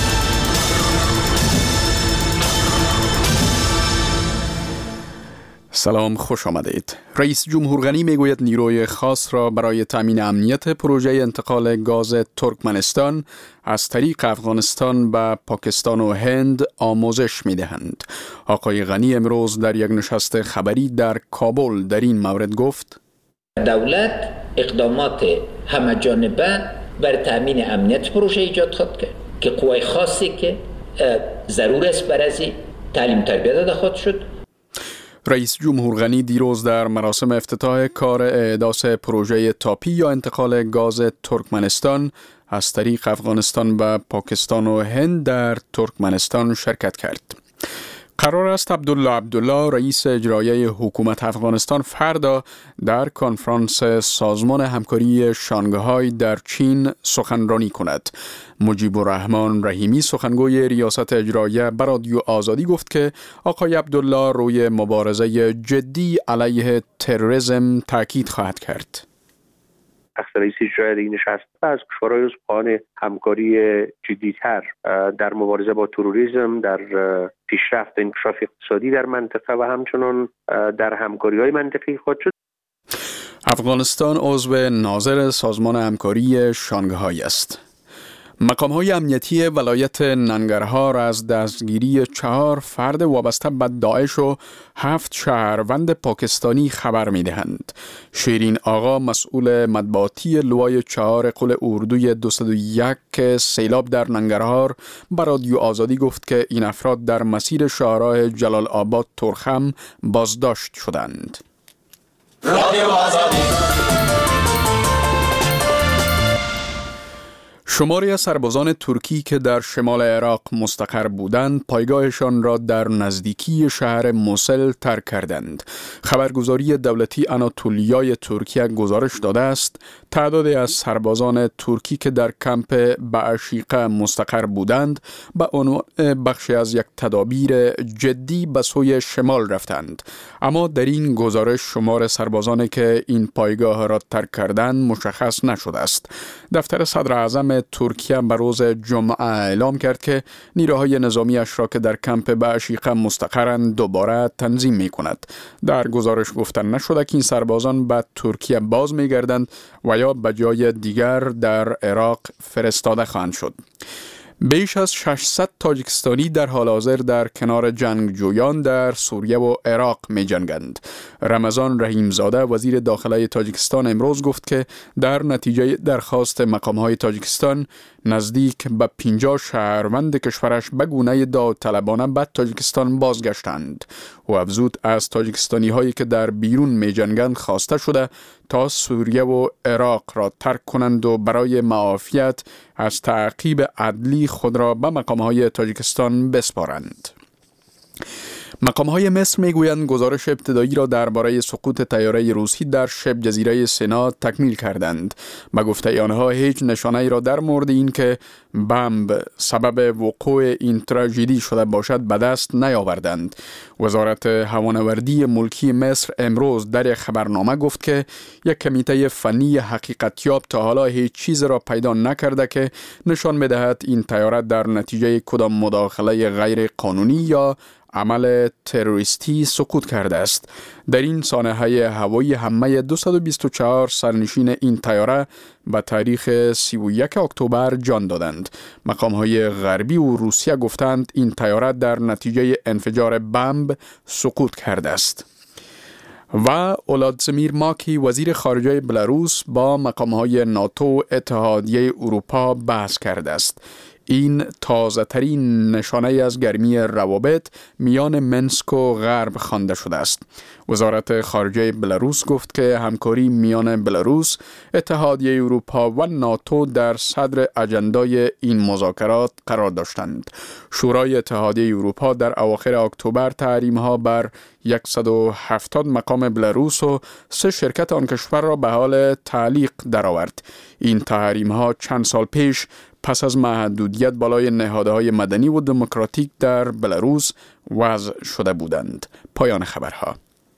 [SPEAKER 21] سلام، خوش آمدید. رئیس جمهور غنی میگوید نیروی خاص را برای تامین امنیت پروژه انتقال گاز ترکمنستان از طریق افغانستان به پاکستان و هند آموزش میدهند. آقای غنی امروز در یک نشست خبری در کابل در این مورد گفت:
[SPEAKER 4] دولت اقدامات همه جانبه بر تامین امنیت پروژه ایجاد خواهد کرد که قوای خاصی که ضرور است برای تعلیم تربیت داده خواهد شد.
[SPEAKER 21] رئیس جمهور غنی دیروز در مراسم افتتاح کار احداث پروژه تاپی یا انتقال گاز ترکمنستان از طریق افغانستان به پاکستان و هند در ترکمنستان شرکت کرد. قرار است عبدالله رئیس اجرایی حکومت افغانستان فردا در کنفرانس سازمان همکاری شانگهای در چین سخنرانی کند. مجیب الرحمن رحیمی سخنگوی ریاست اجراییه به رادیو آزادی گفت که آقای عبدالله روی مبارزه جدی علیه تروریسم تاکید خواهد کرد.
[SPEAKER 9] رئیس اجرایی نشست از کشورهای عضو همکاری جدی‌تر در مبارزه با تروریسم، در پیشرفت انکشاف اقتصادی در منطقه و همچنان در همکاری‌های منطقی خواهد شد.
[SPEAKER 21] افغانستان عضو ناظر سازمان همکاری شانگهای است. مقام‌های امنیتی ولایت ننگرهار از دستگیری 4 فرد وابسته به داعش و 7 شهروند پاکستانی خبر می‌دهند. شیرین آقا مسئول مطبوعاتی لوای 4 قل اردوی 201 سیلاب در ننگرهار به رادیو آزادی گفت که این افراد در مسیر شاهراه جلال آباد ترخم بازداشت شدند. رادیو آزادی. شماری از سربازان ترکی که در شمال عراق مستقر بودند پایگاهشان را در نزدیکی شهر موصل ترک کردند. خبرگزاری دولتی آناتولیای ترکیه گزارش داده است تعدادی از سربازان ترکی که در کمپ بعشیقه مستقر بودند به عنوان بخشی از یک تدابیر جدی به سوی شمال رفتند. اما در این گزارش شمار سربازانی که این پایگاه را ترک کردند مشخص نشده است. دفتر صدر اعظم ترکیه به روز جمعه اعلام کرد که نیروهای نظامی اش را که در کمپ بعشیقه مستقرند دوباره تنظیم می کند. در گزارش گفته نشده که این سربازان به ترکیه باز می گردند و یا به جای دیگر در عراق فرستاده خواهند شد. بیش از 600 تاجیکستانی در حال حاضر در کنار جنگجویان در سوریه و عراق می جنگند. رمضان رحیمزاده وزیر داخله تاجیکستان امروز گفت که در نتیجه درخواست مقام‌های تاجیکستان نزدیک به 50 شهروند کشورش به گونه داوطلبانه به تاجیکستان بازگشتند. او افزود از تاجیکستانی هایی که در بیرون می جنگند خواسته شده تا سوریه و عراق را ترک کنند و برای معافیت از تعقیب عدلی خود را به مقام‌های تاجیکستان بسپارند. مقام‌های مصر میگویند گزارش ابتدایی را درباره سقوط طیاره روسی در شبه جزیره سینا تکمیل کردند. به گفته آنها هیچ نشانه‌ای را در مورد اینکه بمب سبب وقوع این تراژدی شده باشد به دست نیاوردند. وزارت هوانوردی ملکی مصر امروز در خبرنامه گفت که یک کمیته فنی حقیقتیاب تا حالا هیچ چیز را پیدا نکرده که نشان می‌دهد این طیاره در نتیجه کدام مداخله غیر قانونی یا عمل تروریستی سقوط کرده است. در این سانحه هوایی همه 224 سرنشین این طیاره به تاریخ 31 اکتبر جان دادند. مقام‌های غربی و روسیه گفتند این طیاره در نتیجه انفجار بمب سقوط کرده است. و اولادزمیر ماکی وزیر خارجه بلاروس با مقام‌های ناتو و اتحادیه اروپا بحث کرده است. این تازه ترین نشانه از گرمی روابط میان منسک و غرب خوانده شده است. وزارت خارجه بلاروس گفت که همکاری میان بلاروس، اتحادیه اروپا و ناتو در صدر اجندای این مذاکرات قرار داشتند. شورای اتحادیه اروپا در اواخر اکتبر تحریم‌ها بر 170 مقام بلاروس و 3 شرکت آن کشور را به حال تعلیق درآورد. این تحریم‌ها چند سال پیش پس از محدودیت بالای نهادهای مدنی و دموکراتیک در بلاروس وضع شده بودند. پایان خبرها.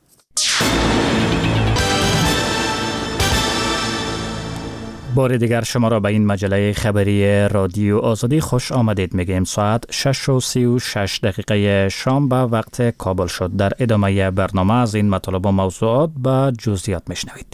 [SPEAKER 20] بار دیگر شما را به این مجله خبری رادیو آزادی خوش آمدید میگیم. ساعت 6:36 شام به وقت کابل شد. در ادامه برنامه از این مطالب و موضوعات به جزئیات میشنوید.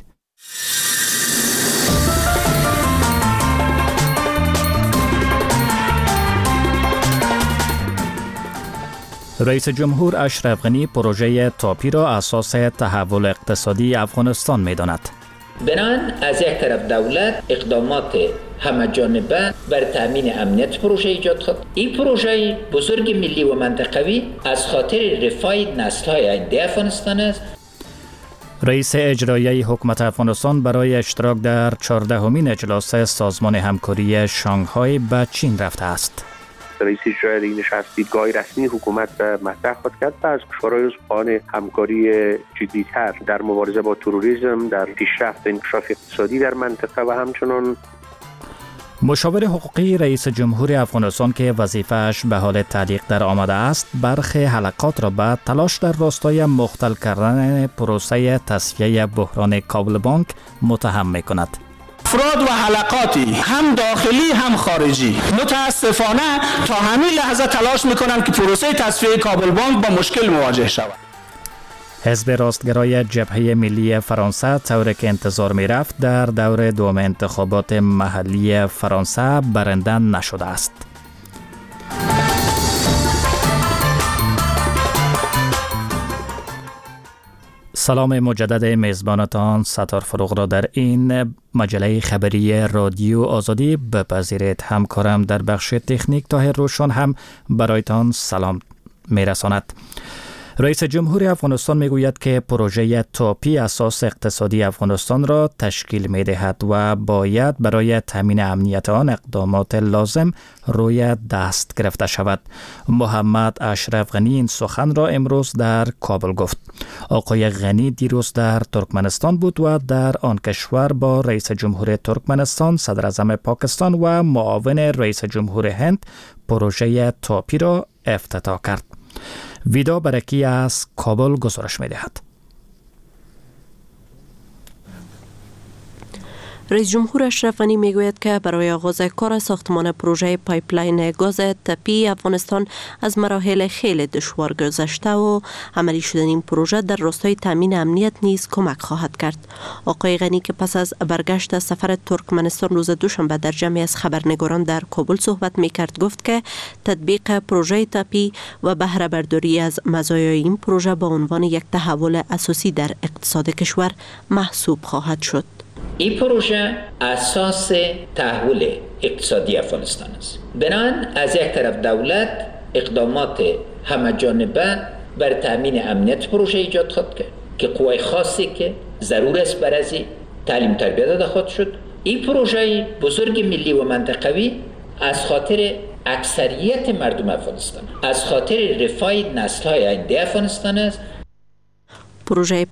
[SPEAKER 20] رئیس جمهور اشرف غنی پروژه تاپی را اساس تحول اقتصادی افغانستان می‌داند.
[SPEAKER 4] بنان از یک طرف دولت اقدامات همه جانبه بر تامین امنیت پروژه ایجاد کرد. این پروژه بزرگ ملی و منطقوی از خاطر رفاه نسل‌های آینده افغانستان است.
[SPEAKER 20] رئیس اجرایی حکومت افغانستان برای اشتراک در 14مین اجلاس سازمان همکاری شانگهای به چین رفته است.
[SPEAKER 9] رئیس اجرایی نشست دیدگاه رسمی حکومت مطرح خواهد کرد و از کشورهای عضو همکاری جدی‌تر در مبارزه با تروریسم، در پیشرفت انکشاف اقتصادی در منطقه و همچنان
[SPEAKER 20] مشاور حقوقی رئیس جمهور افغانستان که وظیفه‌اش به حال تعلیق در آمده است، برخی حلقات را به تلاش در راستای مختل کردن پروسه تصفیه بحران کابل بانک متهم می‌کند.
[SPEAKER 19] افراد و حلقاتی هم داخلی هم خارجی متاسفانه تا همین لحظه تلاش میکنند که پروسه تصفیه کابل بانک با مشکل مواجه شود.
[SPEAKER 20] حزب راستگرای جبهه ملی فرانسه طوری که انتظار میرفت در دور دوم انتخابات محلی فرانسه برنده نشده است. سلام مجدد میزبانتان ستار فروغ را در این مجله خبری رادیو آزادی بپذیرید. همکارم در بخش تکنیک طاهر روشن هم برایتان سلام میرساند. رئیس جمهور افغانستان میگوید که پروژه تاپی اساس اقتصادی افغانستان را تشکیل میدهد و باید برای تامین امنیت آن اقدامات لازم روی دست گرفته شود. محمد اشرف غنی این سخن را امروز در کابل گفت. آقای غنی دیروز در ترکمنستان بود و در آن کشور با رئیس جمهور ترکمنستان، صدر اعظم پاکستان و معاون رئیس جمهور هند پروژه تاپی را افتتاح کرد. ویدا برکی از کابل گزارش می‌دهد.
[SPEAKER 3] رئیس جمهور اشرف غنی میگوید که برای آغاز کار ساختمان پروژه پایپلاین گاز تپی افغانستان از مراحل خیلی دشوار گذشته و عملی شدن این پروژه در راستای تامین امنیت نیز کمک خواهد کرد. آقای غنی که پس از برگشت از سفر ترکمنستان روز دوشنبه در جمعی از خبرنگاران در کابل صحبت میکرد، گفت که تطبیق پروژه تپی و بهره برداری از مزایای این پروژه با عنوان یک تحول اساسی در اقتصاد کشور محسوب خواهد شد.
[SPEAKER 4] این پروژه اساس تحول اقتصادی افغانستان است. بنان از یک طرف دولت اقدامات همه جانبه بر تامین امنیت پروژه ایجاد خواهد کرد که قوای خاصی که ضرور است برای تعلیم تربیت داده خواهد شد. این پروژه بزرگ ملی و منطقوی از خاطر اکثریت مردم افغانستان از خاطر رفاه نسل‌های آینده افغانستان است.
[SPEAKER 3] پروژه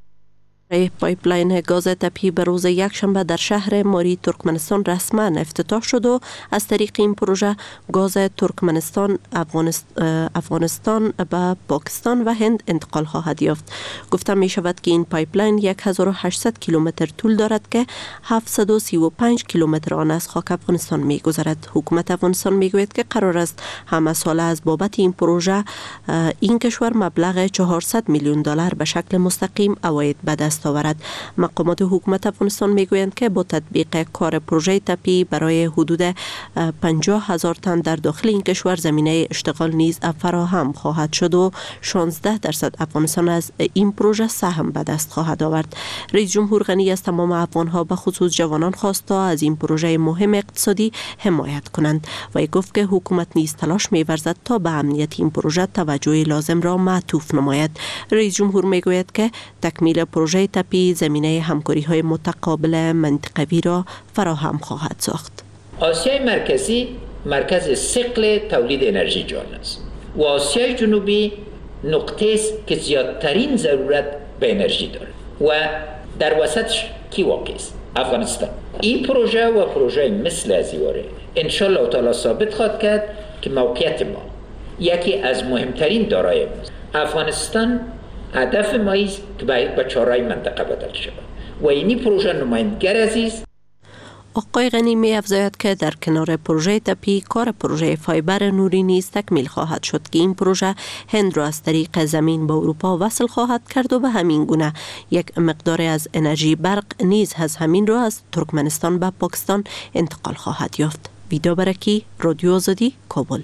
[SPEAKER 3] پایپلاین گاز طبیعی به روز یکشنبه در شهر ماری ترکمنستان رسما افتتاح شد و از طریق این پروژه گاز ترکمنستان افغانستان به پاکستان و هند انتقال خواهد یافت. گفته می شود که این پایپلاین 1800 کیلومتر طول دارد که 735 کیلومتر آن از خاک افغانستان می گذرد. حکومت افغانستان می گوید که قرار است همه ساله از بابت این پروژه این کشور مبلغ 400 میلیون دلار به شکل مستقیم عواید به دست آورد. مقامات حکومت افغانستان میگویند که با تطبیق کار پروژه طبیعی برای حدود 50,000 تن در داخل این کشور زمینه اشتغال نیز فراهم خواهد شد و 16% افغانستان از این پروژه سهم به دست خواهد آورد. رئیس جمهور غنی از تمام افغانها به خصوص جوانان خواست تا از این پروژه مهم اقتصادی حمایت کنند و گفت که حکومت نیز تلاش می‌ورزد تا به امنیت این پروژه توجه لازم را معطوف نماید. رئیس جمهور میگوید که تکمیل پروژه طبیعی زمینه همکاری‌های متقابل منطقوی را فراهم خواهد ساخت.
[SPEAKER 4] آسیای مرکزی مرکز ثقل تولید انرژی جهان است و آسیای جنوبی نقطه است که زیادترین ضرورت به انرژی دارد و در وسطش کی واقع است؟ افغانستان. این پروژه و پروژه مثل ازیواره انشالله تعالی ثابت خواهد کرد که موقعیت ما یکی از مهمترین دارایی است. افغانستان هدف ما است که به چهارراه منطقه بدل شود و اینی پروژه نمایندگر عزیز.
[SPEAKER 3] آقای غنی می افزاید که در کنار پروژه طبیعی کار پروژه فایبر نوری نیز تکمیل خواهد شد که این پروژه هند را از طریق زمین به اروپا وصل خواهد کرد و به همین گونه یک مقدار از انرژی برق نیز از همین را از ترکمنستان به پاکستان انتقال خواهد یافت. ویدا برکی، رادیو آزادی، کابل.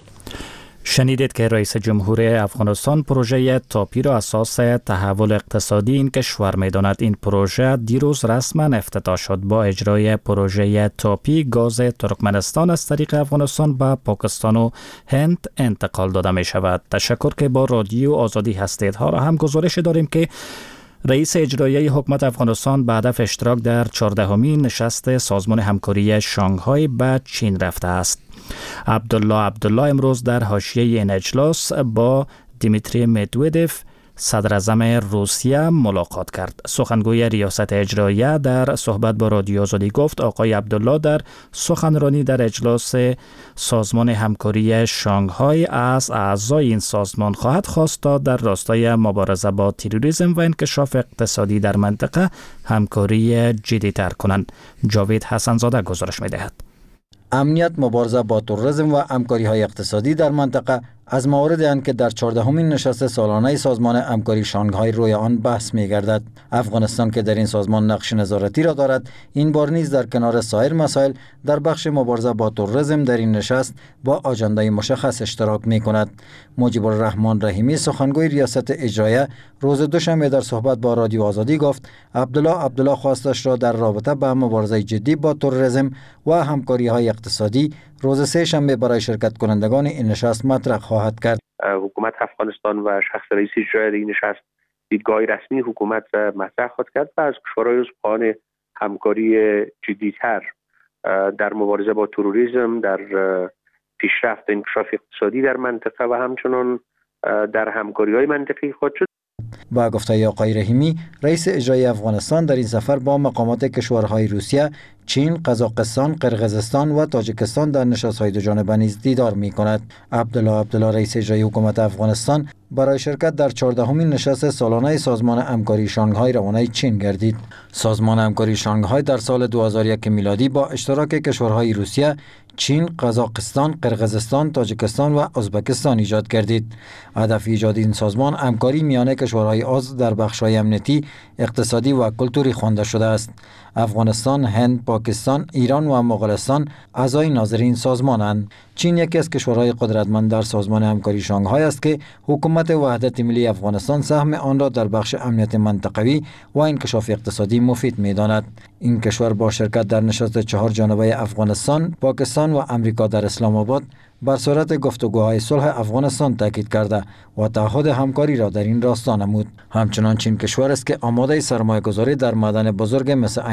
[SPEAKER 20] شنیدید که رئیس جمهور افغانستان پروژه تاپی را اساس تحول اقتصادی این کشور می‌داند. این پروژه دیروز رسما افتتاح شد. با اجرای پروژه تاپی گاز ترکمنستان از طریق افغانستان به پاکستان و هند انتقال داده می شود. تشکر که با رادیو آزادی هستید. ها را هم گزارش داریم که رئیس اجرایی حکومت افغانستان به هدف اشتراک در 14مین نشست سازمان همکاری شانگهای به چین رفته است. عبدالله امروز در حاشیه این اجلاس با دیمیتری مدودف صدر اعظم روسیه ملاقات کرد. سخنگوی ریاست اجراییه در صحبت با رادیو آزادی گفت آقای عبدالله در سخنرانی در اجلاس سازمان همکاری شانگهای از اعضای این سازمان خواهد خواست تا در راستای مبارزه با تروریسم و انکشاف اقتصادی در منطقه همکاری جدی‌تر کنند. جاوید حسنزاده گزارش می‌دهد.
[SPEAKER 2] امنیت، مبارزه با تروریسم و همکاری‌های اقتصادی در منطقه از مواردی اند که در 14مین نشست سالانه سازمان همکاری شانگهای روی آن بحث می‌گردد. افغانستان که در این سازمان نقش نظارتی را دارد، این بار نیز در کنار سایر مسائل در بخش مبارزه با تروریسم در این نشست با آژاندای مشخص اشتراک می‌کند. مجیب الرحمن رحیمی سخنگوی ریاست اجراییه روز دوشنبه در صحبت با رادیو آزادی گفت عبدالله خواستش را در رابطه با مبارزه جدی با تروریسم و همکاری‌های اقتصادی روز سه شنبه برای شرکت کنندگان این نشست مطرح خواهد کرد.
[SPEAKER 9] حکومت افغانستان و شخص رئیس اجرایی این نشست دیدگاه رسمی حکومت مطرح خواهد کرد و از کشورهای عضو همکاری جدی‌تر در مبارزه با تروریسم، در پیشرفت انکشاف اقتصادی در منطقه و همچنان در همکاری‌های منطقی خواهد شد.
[SPEAKER 2] با گفته آقای رحیمی، رئیس اجرایی افغانستان در این سفر با مقامات کشورهای روسیه، چین، قزاقستان، قرقیزستان و تاجیکستان در نشست‌های دوجانبه نیز دیدار می‌کند. عبدالله رئیس اجرایی حکومت افغانستان برای شرکت در 14مین نشست سالانه سازمان همکاری شانگهای روانه چین گردید. سازمان همکاری شانگهای در سال 2001 میلادی با اشتراک کشورهای روسیه، چین، قزاقستان، قرقیزستان، تاجیکستان و ازبکستان ایجاد گردید. هدف ایجاد این سازمان همکاری میان کشورهای عضو در بخش‌های امنیتی، اقتصادی و کلتوری خوانده شده است. افغانستان، هند، پاکستان، ایران و مغولستان اعضای ناظرین سازمانند. چین یکی از کشورهای قدرتمند در سازمان همکاری شانگهای است که حکومت وحدت ملی افغانستان سهم آن را در بخش امنیت منطقوی و انکشاف اقتصادی مفید می‌داند. این کشور با شرکت در نشست 4 جانبه افغانستان، پاکستان و امریکا در اسلام آباد بر صورت گفتگوهای صلح افغانستان تاکید کرده و تعهد همکاری را در این راستا نمود. همچنان چین کشور است که آماده سرمایه‌گذاری در معدن بزرگ مثل عین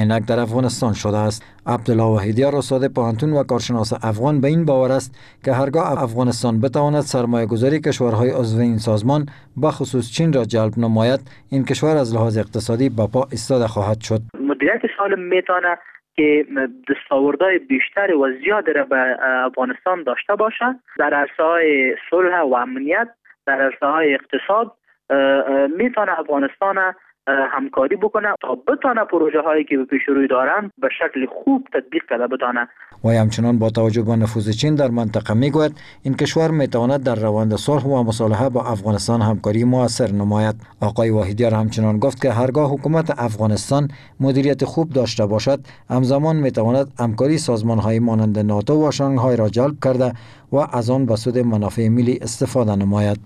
[SPEAKER 2] عینک در افغانستان شده است. عبدالله وحیدیار استاد پوهنتون و کارشناس افغان به این باور است که هرگاه افغانستان بتواند سرمایه‌گذاری کشورهای عضو این سازمان به خصوص چین را جلب نماید، این کشور از لحاظ اقتصادی به پا ایستاده خواهد شد.
[SPEAKER 5] مدیریت سالم میتونه که دستاوردهای بیشتر و زیاد را به افغانستان داشته باشه در عرصه‌های صلح و امنیت، در عرصه‌های اقتصاد. میتونه افغانستان همکاری بکنه تا بتونه پروژه هایی که به پیش روی دارن به شکل خوب تطبیق کنه بتونه.
[SPEAKER 2] و همچنان با توجه به نفوذ چین در منطقه میگوید این کشور میتواند در روند صلح و مصالحه با افغانستان همکاری موثر نماید. آقای وحیدیار همچنان گفت که هرگاه حکومت افغانستان مدیریت خوب داشته باشد، همزمان میتواند همکاری سازمان های مانند ناتو و شانگهای را جلب کرده و از آن به سود منافع ملی استفاده نماید.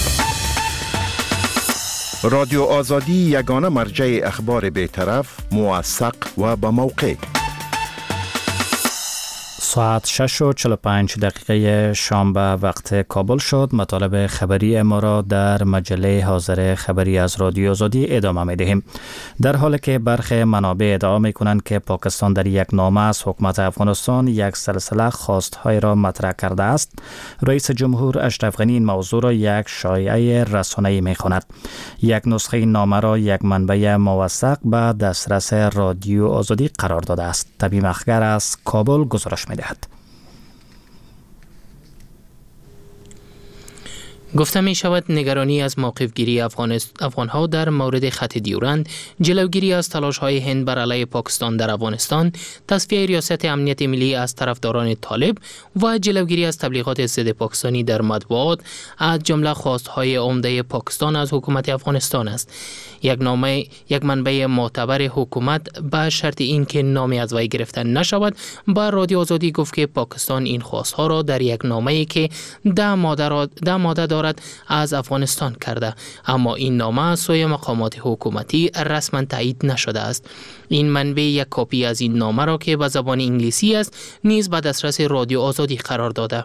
[SPEAKER 8] رادیو آزادی یگانه مرجع اخبار بی‌طرف، موثق و با موقع.
[SPEAKER 20] ساعت 6:45 شام به وقت کابل شد. مطالب خبری ما را در مجله حاضر خبری از رادیو آزادی ادامه می دهیم. در حالی که برخی منابع ادعا می کنند که پاکستان در یک نامه از حکومت افغانستان یک سلسله خواستهای را مطرح کرده است، رئیس جمهور اشرف غنی این موضوع را یک شایعه رسانه‌ای می خواند. یک نسخه نامه را یک منبع موثق به دسترس رادیو آزادی قرار داده است. تبی مخگر از کابل گزارش می دهد.
[SPEAKER 7] گفته می شود نگرانی از موقفگیری افغانها در مورد خط دیورند، جلوگیری از تلاش‌های هند بر علیه پاکستان در افغانستان، تصفیه ریاست امنیت ملی از طرفداران طالب و جلوگیری از تبلیغات ضد پاکستانی در مطبوعات از جمله خواست‌های عمده پاکستان از حکومت افغانستان است. یک منبع معتبر حکومت به شرط اینکه نامی از وی گرفته نشود با رادیو آزادی گفت که پاکستان این خواست‌ها را در یک نامه‌ای که 10 ماده دارد از افغانستان کرده، اما این نامه از سوی مقامات حکومتی رسما تایید نشده است. این منبع یک کپی از این نامه را که به زبان انگلیسی است نیز به دسترس رادیو آزادی قرار داده.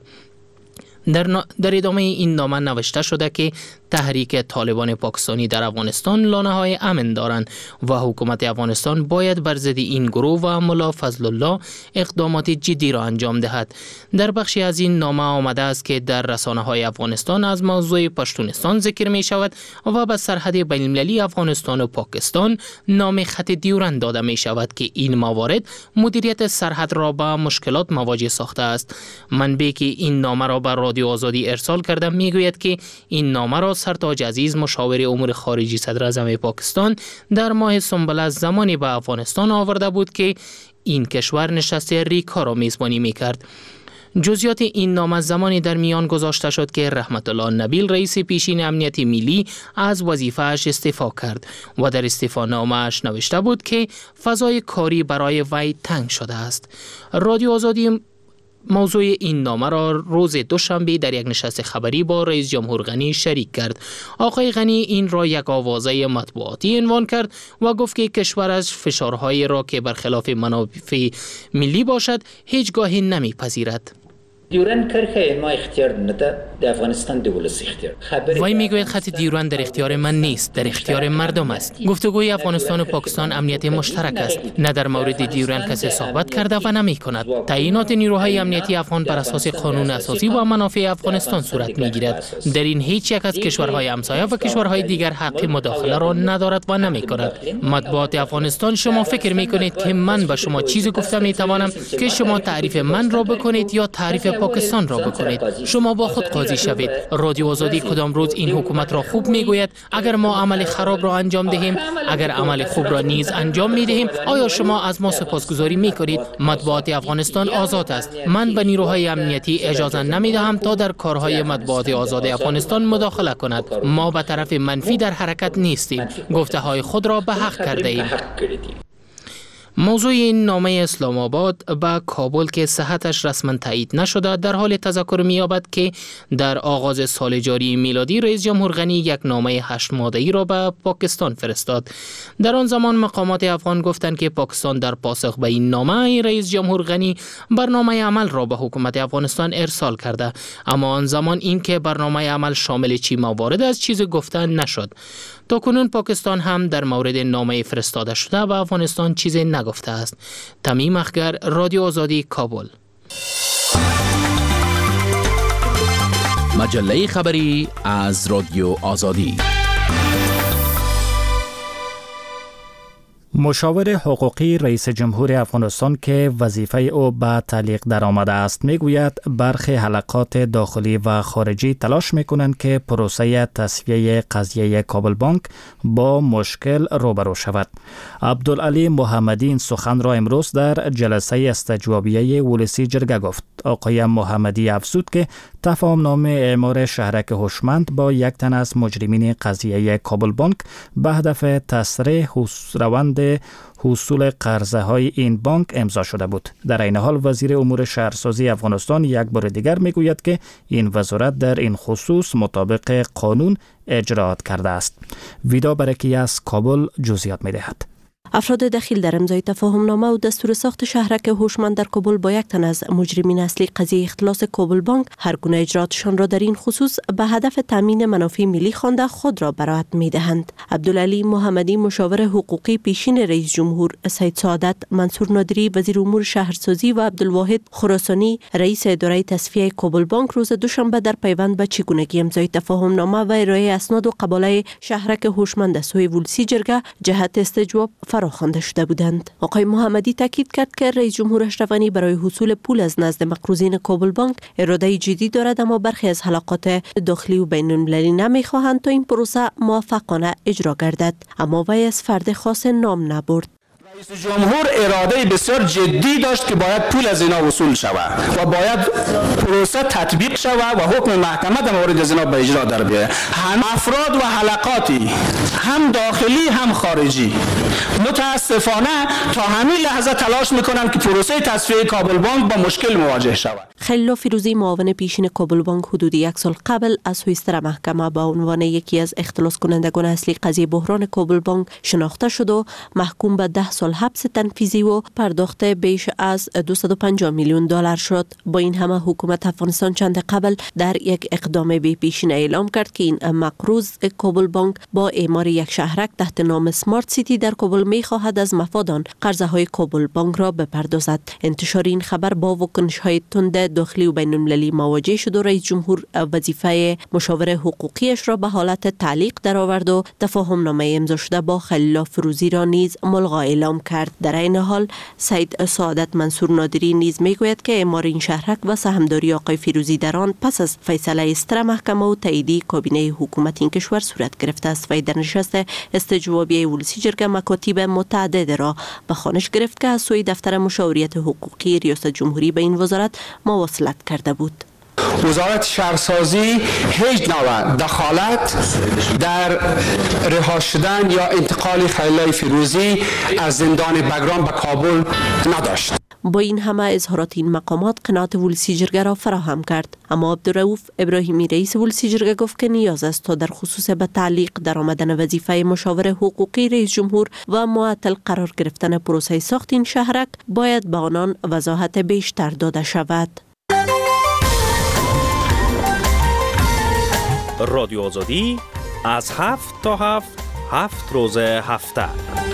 [SPEAKER 7] در ادامه این نامه نوشته شده که تحریک طالبان پاکستانی در افغانستان لانه‌های امن دارند و حکومت افغانستان باید بر ضد این گروه و ملا فضل الله اقدامات جدی را انجام دهد. در بخشی از این نامه آمده است که در رسانه‌های افغانستان از موضوع پشتونستان ذکر می شود و به سرحد بین‌المللی افغانستان و پاکستان نام خط دیورند داده می شود که این موارد مدیریت سرحد را با مشکلات مواجه ساخته است. منبعی که این نامه را به رادیو آزادی ارسال کرده میگوید که این نامه را سرتاج عزیز مشاور امور خارجی صدر اعظم پاکستان در ماه سنبله زمانی به افغانستان آورده بود که این کشور نشست ریکا را میزبانی میکرد. جزئیات این نامه زمانی در میان گذاشته شد که رحمت الله نبیل رئیس پیشین امنیت ملی از وظیفه‌اش استعفا کرد و در استعفانامه‌اش نوشته بود که فضای کاری برای وی تنگ شده است. رادیو آزادی موضوع این نامه را روز دوشنبه در یک نشست خبری با رئیس جمهور غنی شریک کرد. آقای غنی این را یک آوازه مطبوعاتی عنوان کرد و گفت که کشورش فشارهایی را که برخلاف منافع ملی باشد هیچگاه نمیپذیرد.
[SPEAKER 4] دیورند کرخه ما اختیار نده، در افغانستان دولت اختیار.
[SPEAKER 7] وی میگوید خط دیورند در اختیار من نیست، در اختیار مردم است. گفتگوی افغانستان و پاکستان امنیت مشترک است. نه در مورد دیورند کسی صحبت کرده و نمی کند. تعیینات نیروهای امنیتی افغان بر اساس قانون اساسی و منافع افغانستان صورت میگیرد. در این هیچ یک از کشورهای همسایه و کشورهای دیگر حق مداخله را ندارد و نمی کند. مطبوعات افغانستان، شما فکر میکنید که من به شما چیزی گفته میتوانم که شما تعریف من را بکنید یا تعریف پاکستان را بکنید؟ شما با خود قاضی شوید. رادیو آزادی کدام روز این حکومت را خوب میگوید اگر ما عمل خراب را انجام دهیم، اگر عمل خوب را نیز انجام میدهیم، آیا شما از ما سپاسگزاری میکنید؟ مطبوعات افغانستان آزاد است. من به نیروهای امنیتی اجازه نمیدهم تا در کارهای مطبوعات آزاد افغانستان مداخله کند. ما به طرف منفی در حرکت نیستیم. گفته های خود را به حق کرده ایم. موضوع این نامه اسلام آباد به کابل که صحتش رسما تایید نشده در حال تذکر می‌یابد که در آغاز سال جاری میلادی رئیس جمهور غنی یک نامه 8 ماده‌ای را به پاکستان فرستاد. در آن زمان مقامات افغان گفتند که پاکستان در پاسخ به این نامه رئیس جمهور غنی برنامه عمل را به حکومت افغانستان ارسال کرده، اما آن زمان این که برنامه عمل شامل چی موارد از چیز گفتن نشد. تاکنون پاکستان هم در مورد نامه فرستاده شده به افغانستان چیزی نگفته گفته است. تمیم اخگر، رادیو آزادی، کابل.
[SPEAKER 6] مجله خبری از رادیو آزادی.
[SPEAKER 20] مشاور حقوقی رئیس جمهور افغانستان که وظیفه او به تعلیق در آمده است میگوید برخی حلقات داخلی و خارجی تلاش میکنند که پروسه تصفیه قضیه کابل بانک با مشکل روبرو شود. عبدالعلی محمدی این سخن را امروز در جلسه استجوابیه ولسی جرگه گفت. آقای محمدی افزود که تفاهم نامه اعمار شهرک هوشمند با یک تن از مجرمین قضیه کابل بانک به هدف تسریع روند حصول قرضه های این بانک امضا شده بود. در این حال وزیر امور شهرسازی افغانستان یک بار دیگر میگوید که این وزارت در این خصوص مطابق قانون اجرات کرده است. ویدا برکی از کابل جزئیات میدهد.
[SPEAKER 3] افراد دخیل در امضای تفاهم نامه و دستور ساخت شهرک هوشمند در کابل با یک تن از مجرمین اصلی قضیه اختلاس کابل بانک هر گونه اجراتشان را در این خصوص به هدف تامین منافع ملی خوانده خود را براعت می‌دهند. عبدالعلی محمدی مشاور حقوقی پیشین رئیس جمهور، سید سعادت منصور نادری وزیر امور شهرسازی و عبدالواحد خراسانی رئیس اداره تصفیه کابل بانک روز دوشنبه در پیوند به چگونگی امضای تفاهم نامه و ارائه اسناد و قباله شهرک هوشمند از سوی ولسی جرگه جهت استجواب خوانده شده بودند. آقای محمدی تاکید کرد که رئیس جمهور اشرف غنی برای حصول پول از نزد مقروضین کابل بانک اراده جدی دارد، اما برخی از حلقات داخلی و بین المللی نمیخواهند تا این پروسه موفقانه اجرا گردد، اما وی از فرد خاص نام نبرد.
[SPEAKER 19] رئیس جمهور اراده بسیار جدی داشت که باید پول از اینا وصول شود و باید پروسه تطبیق شود و حکم محکمه در مورد از اینا به اجرا در بیاید. هم افراد و حلقاتی هم داخلی هم خارجی متاسفانه تا همین لحظه تلاش میکنن که پروسه تصفیه کابل بانک با مشکل مواجه شود.
[SPEAKER 3] خلیل فیروزی معاون پیشین کابل بانک حدود یک سال قبل از سویستر محکمه با عنوان یکی از اختلاس کنندگان اصلی قضیه بحران کابل بانک شناخته شد و محکوم به 10 سال حبس تنفیذی و پرداخت بیش از 250 میلیون دلار شد. با این همه حکومت افغانستان چند قبل در یک اقدام بی پیشین اعلام کرد که این مقروض کابل بانک با اعمار یک شهرک تحت نام سمارت سیتی در کابل می‌خواهد از مفادان قرضه های کابل بانک را بپردازد. انتشار این خبر با واکنش های تند داخلی و بین المللی مواجه شد و رئیس جمهور وظیفه مشاور حقوقیش را به حالت تعلیق درآورد و تفاهم نامه امضا شده با خلیل فیروزی را نیز ملغا اعلام کرد. در این حال سید سعادت منصور نادری نیز میگوید که اعمار این شهرک و سهامداری آقای فیروزی در آن پس از فیصله استر محکمه و تایید کابینه حکومت این کشور صورت گرفته است. و در نشست استجوابیه ولسی جرگه مکاتیب متعدد را به خوانش گرفت که از سوی دفتر مشاوریت حقوقی ریاست جمهوری به این وزارت مواصلت کرده بود.
[SPEAKER 19] وزارت شهرسازی هیچ نوع دخالت در رها شدن یا انتقال خلیل فیروزی از زندان بگرام به کابل نداشت.
[SPEAKER 3] با این همه اظهارات این مقامات قناعت ولسی جرگه را فراهم کرد، اما عبدالرؤوف ابراهیمی رئیس ولسی جرگه گفت که نیاز است تا در خصوص به تعلیق در آمدن وظیفه مشاور حقوقی رئیس جمهور و معطل قرار گرفتن پروسه ساخت این شهرک باید به آنان وضاحت بیشتر داده شود.
[SPEAKER 14] رادیو آزادی از 7 تا 7 روز هفته.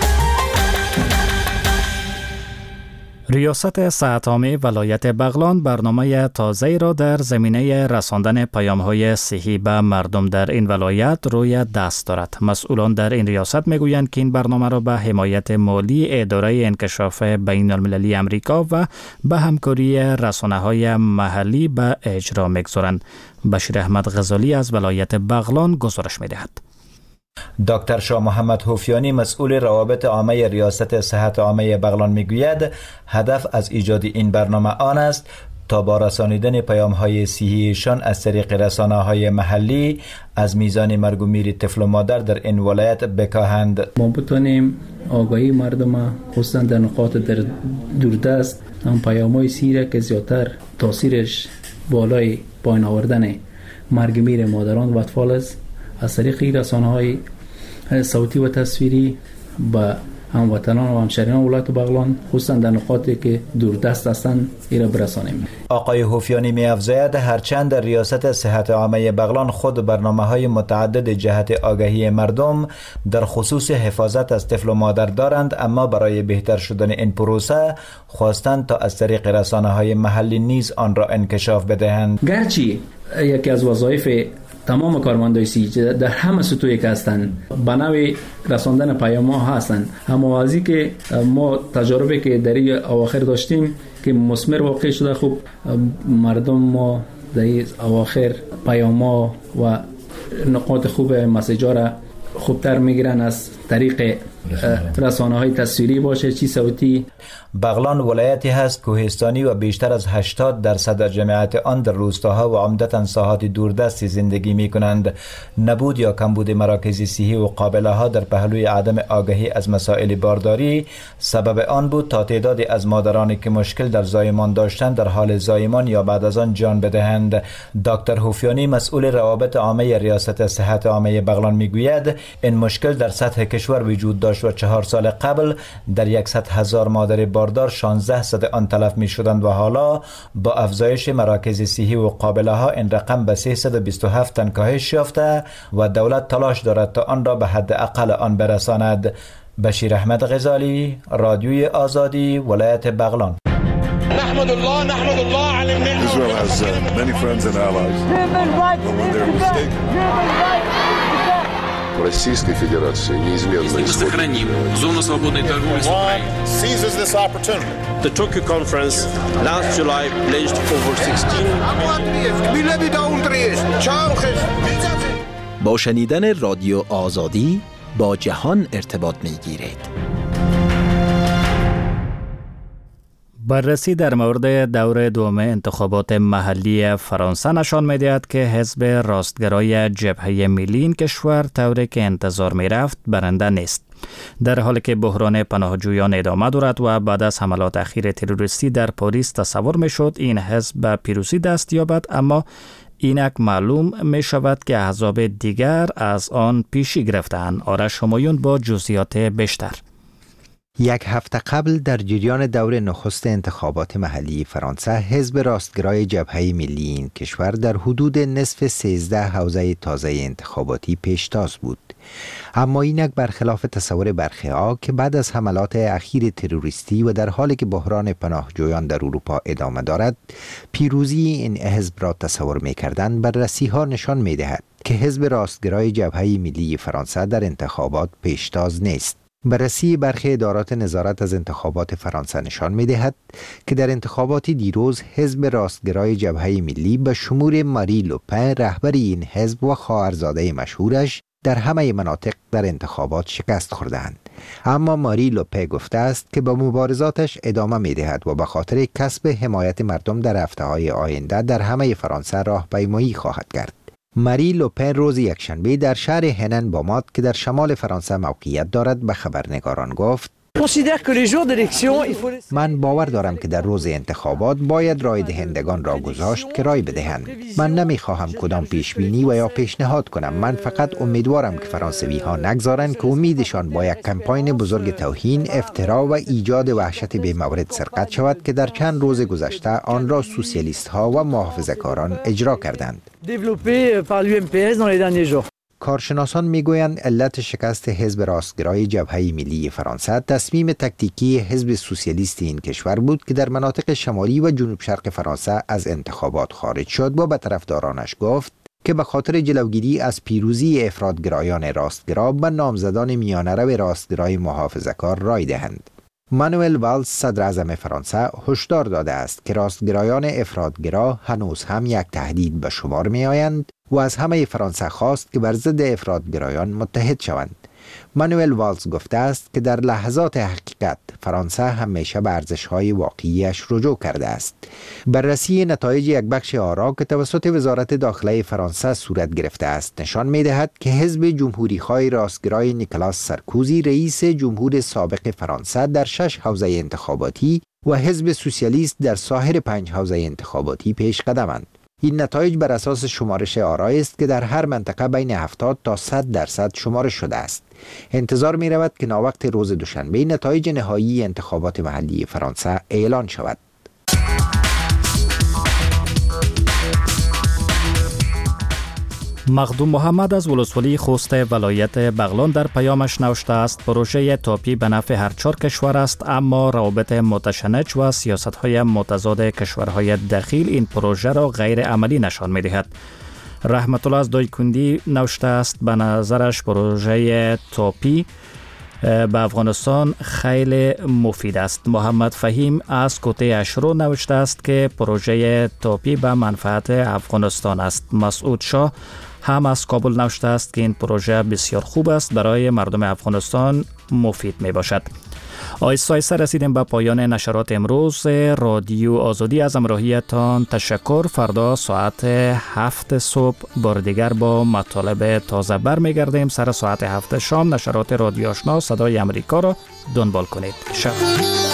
[SPEAKER 20] ریاست صحت‌عامه ولایت بغلان برنامه تازه‌ای را در زمینه رساندن پیام‌های صحی به مردم در این ولایت روی دست دارد. مسئولان در این ریاست میگویند که این برنامه را به حمایت مالی اداره انکشاف بین المللی امریکا و به همکاری رسانه‌های محلی به اجرا می‌گذارند. بشیر احمد غزالی از ولایت بغلان گزارش می‌دهد.
[SPEAKER 22] دکتر شاه محمد حوفیانی مسئول روابط عامه ریاست صحت عامه بغلان میگوید هدف از ایجاد این برنامه آن است تا با رسانیدن پیام‌های صحیحشان از طریق رسانه‌های محلی از میزان مرگ و میر طفل و مادر در این ولایت بکاهند.
[SPEAKER 23] ما بتونیم آگاهی مردم خصوصا در نقاط در دوردست هم پیام‌های صحیح که زیادتر تاثیرش بالای پایین آوردن مرگ میر مادران و اطفال است، از طریق رسانه‌های صوتی و تصویری به هموطنان و همشهریان ولایت بغلان خصوصا در نقاطی که دوردست هستند ایرا برسانیم.
[SPEAKER 22] آقای هوفیانی می‌افزاید هرچند در ریاست صحت عامه بغلان خود برنامه‌های متعدد جهت آگاهی مردم در خصوص حفاظت از طفل و مادر دارند، اما برای بهتر شدن این پروسه خواستند تا از طریق رسانه‌های محلی نیز آن را انکشاف بدهند.
[SPEAKER 23] گرچه یکی از وظایف تمام کارمندای سی در همه سطوحی که هستند بناوی رساندن پیام‌ها هستند، هموازی که ما تجربه که در این اواخر داشتیم که مثمر واقع شده، خوب مردم ما در این اواخر پیام‌ها و نقاط خوب مسیجا را خوبتر میگیرن از طریق رسانه‌های تصویری باشه چی صوتی.
[SPEAKER 22] بغلان ولایتی هست کوهستانی و بیشتر از 80% از جمعیت آن در روستاها و عمدتاً ساحات دوردستی زندگی می کنند. نبود یا کمبود مراکز صحی و قابله ها در پهلوی عدم آگاهی از مسائل بارداری سبب آن بود تا تعدادی از مادرانی که مشکل در زایمان داشتند در حال زایمان یا بعد از آن جان بدهند. دکتر هوفیانی مسئول روابط عامه ریاست صحت عامه بغلان میگوید این مشکل در سطح کشور وجود داشت و 4 سال قبل در 100,000 مادر باردار 16% آن تلف می شدند و حالا با افزایش مراکز صحی و قابله ها این رقم به 327 تن کاهش یافته و دولت تلاش دارد تا آن را به حد اقل آن برساند. بشیر احمد غزالی، رادیوی آزادی، ولایت بغلان.
[SPEAKER 11] نحمد الله على النعمة. Israel has many friends and allies. But when they're mistaken. Российской Федерации неизменно
[SPEAKER 13] сохраним зону свободной торговли с Украиной.
[SPEAKER 11] Seizes this opportunity. The Tokyo conference last July pledged over 16.
[SPEAKER 6] با شنیدن رادیو آزادی با جهان ارتباط می‌گیرید.
[SPEAKER 20] بررسی در مورد دور دوم انتخابات محلی فرانسه نشان می‌دهد که حزب راستگرای جبهه ملی این کشور طوری که انتظار می‌رفت برنده نیست. در حالی که بحران پناهجویان ادامه دارد و بعد از حملات اخیر تروریستی در پاریس تصور می‌شد این حزب به پیروزی دست یابد، اما اینک معلوم می شود که احزاب دیگر از آن پیشی گرفتند. آرش همایون با جزئیات بیشتر.
[SPEAKER 16] یک هفته قبل در جریان دور نخست انتخابات محلی فرانسه، حزب راستگرای جبهه ملی این کشور در حدود نصف 13 حوزه تازه انتخاباتی پیشتاز بود. اما اینک برخلاف تصور برخی‌ها که بعد از حملات اخیر تروریستی و در حالی که بحران پناهجویان در اروپا ادامه دارد، پیروزی این حزب را تصور می‌کردند، بررسی‌ها نشان می‌دهد که حزب راستگرای جبهه ملی فرانسه در انتخابات پیشتاز نیست. بررسی برخی ادارات نظارت از انتخابات فرانسه نشان می‌دهد که در انتخابات دیروز حزب راستگرای جبهه ملی به شمول ماری لوپن رهبر این حزب و خواهرزاده مشهورش در همه مناطق در انتخابات شکست خوردند. اما ماری لوپن گفته است که به مبارزاتش ادامه می‌دهد و به خاطر کسب حمایت مردم در هفته‌های آینده در همه فرانسه راهپیمایی خواهد کرد. ماری لوپن روز یکشنبه در شهر هنن بامات که در شمال فرانسه موقعیت دارد به خبرنگاران گفت: من باور دارم که در روز انتخابات باید رای دهندگان را گذاشت که رای بدهند. من نمیخواهم کدام پیشبینی و یا پیشنهاد کنم. من فقط امیدوارم که فرانسوی ها نگذارند که امیدشان با یک کمپاین بزرگ توهین، افترا و ایجاد وحشت بی مورد سرقت شود که در چند روز گذشته آن را سوسیالیست ها و محافظه‌کاران اجرا کردند. کارشناسان میگویند علت شکست حزب راستگرای جبهه ملی فرانسه تصمیم تکتیکی حزب سوسیالیست این کشور بود که در مناطق شمالی و جنوب شرق فرانسه از انتخابات خارج شد و به طرفدارانش گفت که به خاطر جلوگیری از پیروزی افراطگرایان راستگرا به نامزدان میانه‌رو راستگرای محافظه‌کار رای دهند. مانوئل والز صدر اعظم فرانسه هشدار داده است که راستگرایان افراطگرا هنوز هم یک تهدید به شمار می آیند و از همه فرانسه خواست که بر ضد افراطگرایان متحد شوند. مانوئل والز گفته است که در لحظات حقیقت فرانسه همیشه به ارزش‌های واقعیش رجوع کرده است. بررسی نتایج یک بخش آرا که توسط وزارت داخله فرانسه صورت گرفته است نشان می‌دهد که حزب جمهوری‌خواه راستگرای نیکلاس سارکوزی رئیس جمهور سابق فرانسه در 6 حوزه انتخاباتی و حزب سوسیالیست در سایر 5 حوزه انتخاباتی پیش قدمند. این نتایج بر اساس شمارش آرای است که در هر منطقه بین 70 تا 100% شمارش شده است. انتظار می رود که ناوقت روز دوشنبه نتایج نهایی انتخابات محلی فرانسه اعلان شود.
[SPEAKER 20] مخدوم محمد از ولسوالی خوست ولایت بغلان در پیامش نوشته است پروژه تاپی به نفع هر 4 کشور است، اما روابط متشنج و سیاست‌های متضاد کشورهای داخل این پروژه را غیر عملی نشان می‌دهد. رحمت الله از دایکندی نوشته است به نظرش پروژه تاپی به افغانستان خیلی مفید است. محمد فهیم از کوته اشرو نوشته است که پروژه تاپی به منفعت افغانستان است. مسعود شاه هم از کابل نوشته است که این پروژه بسیار خوب است، برای مردم افغانستان مفید می باشد. آیسته رسیدیم به پایان نشرات امروز رادیو آزادی. از همراهیتان تشکر. فردا ساعت 7 صبح بار دیگر با مطالب تازه برمیگردیم. سر ساعت 7 شام نشرات رادیو آشنا صدای امریکا را دنبال کنید. شب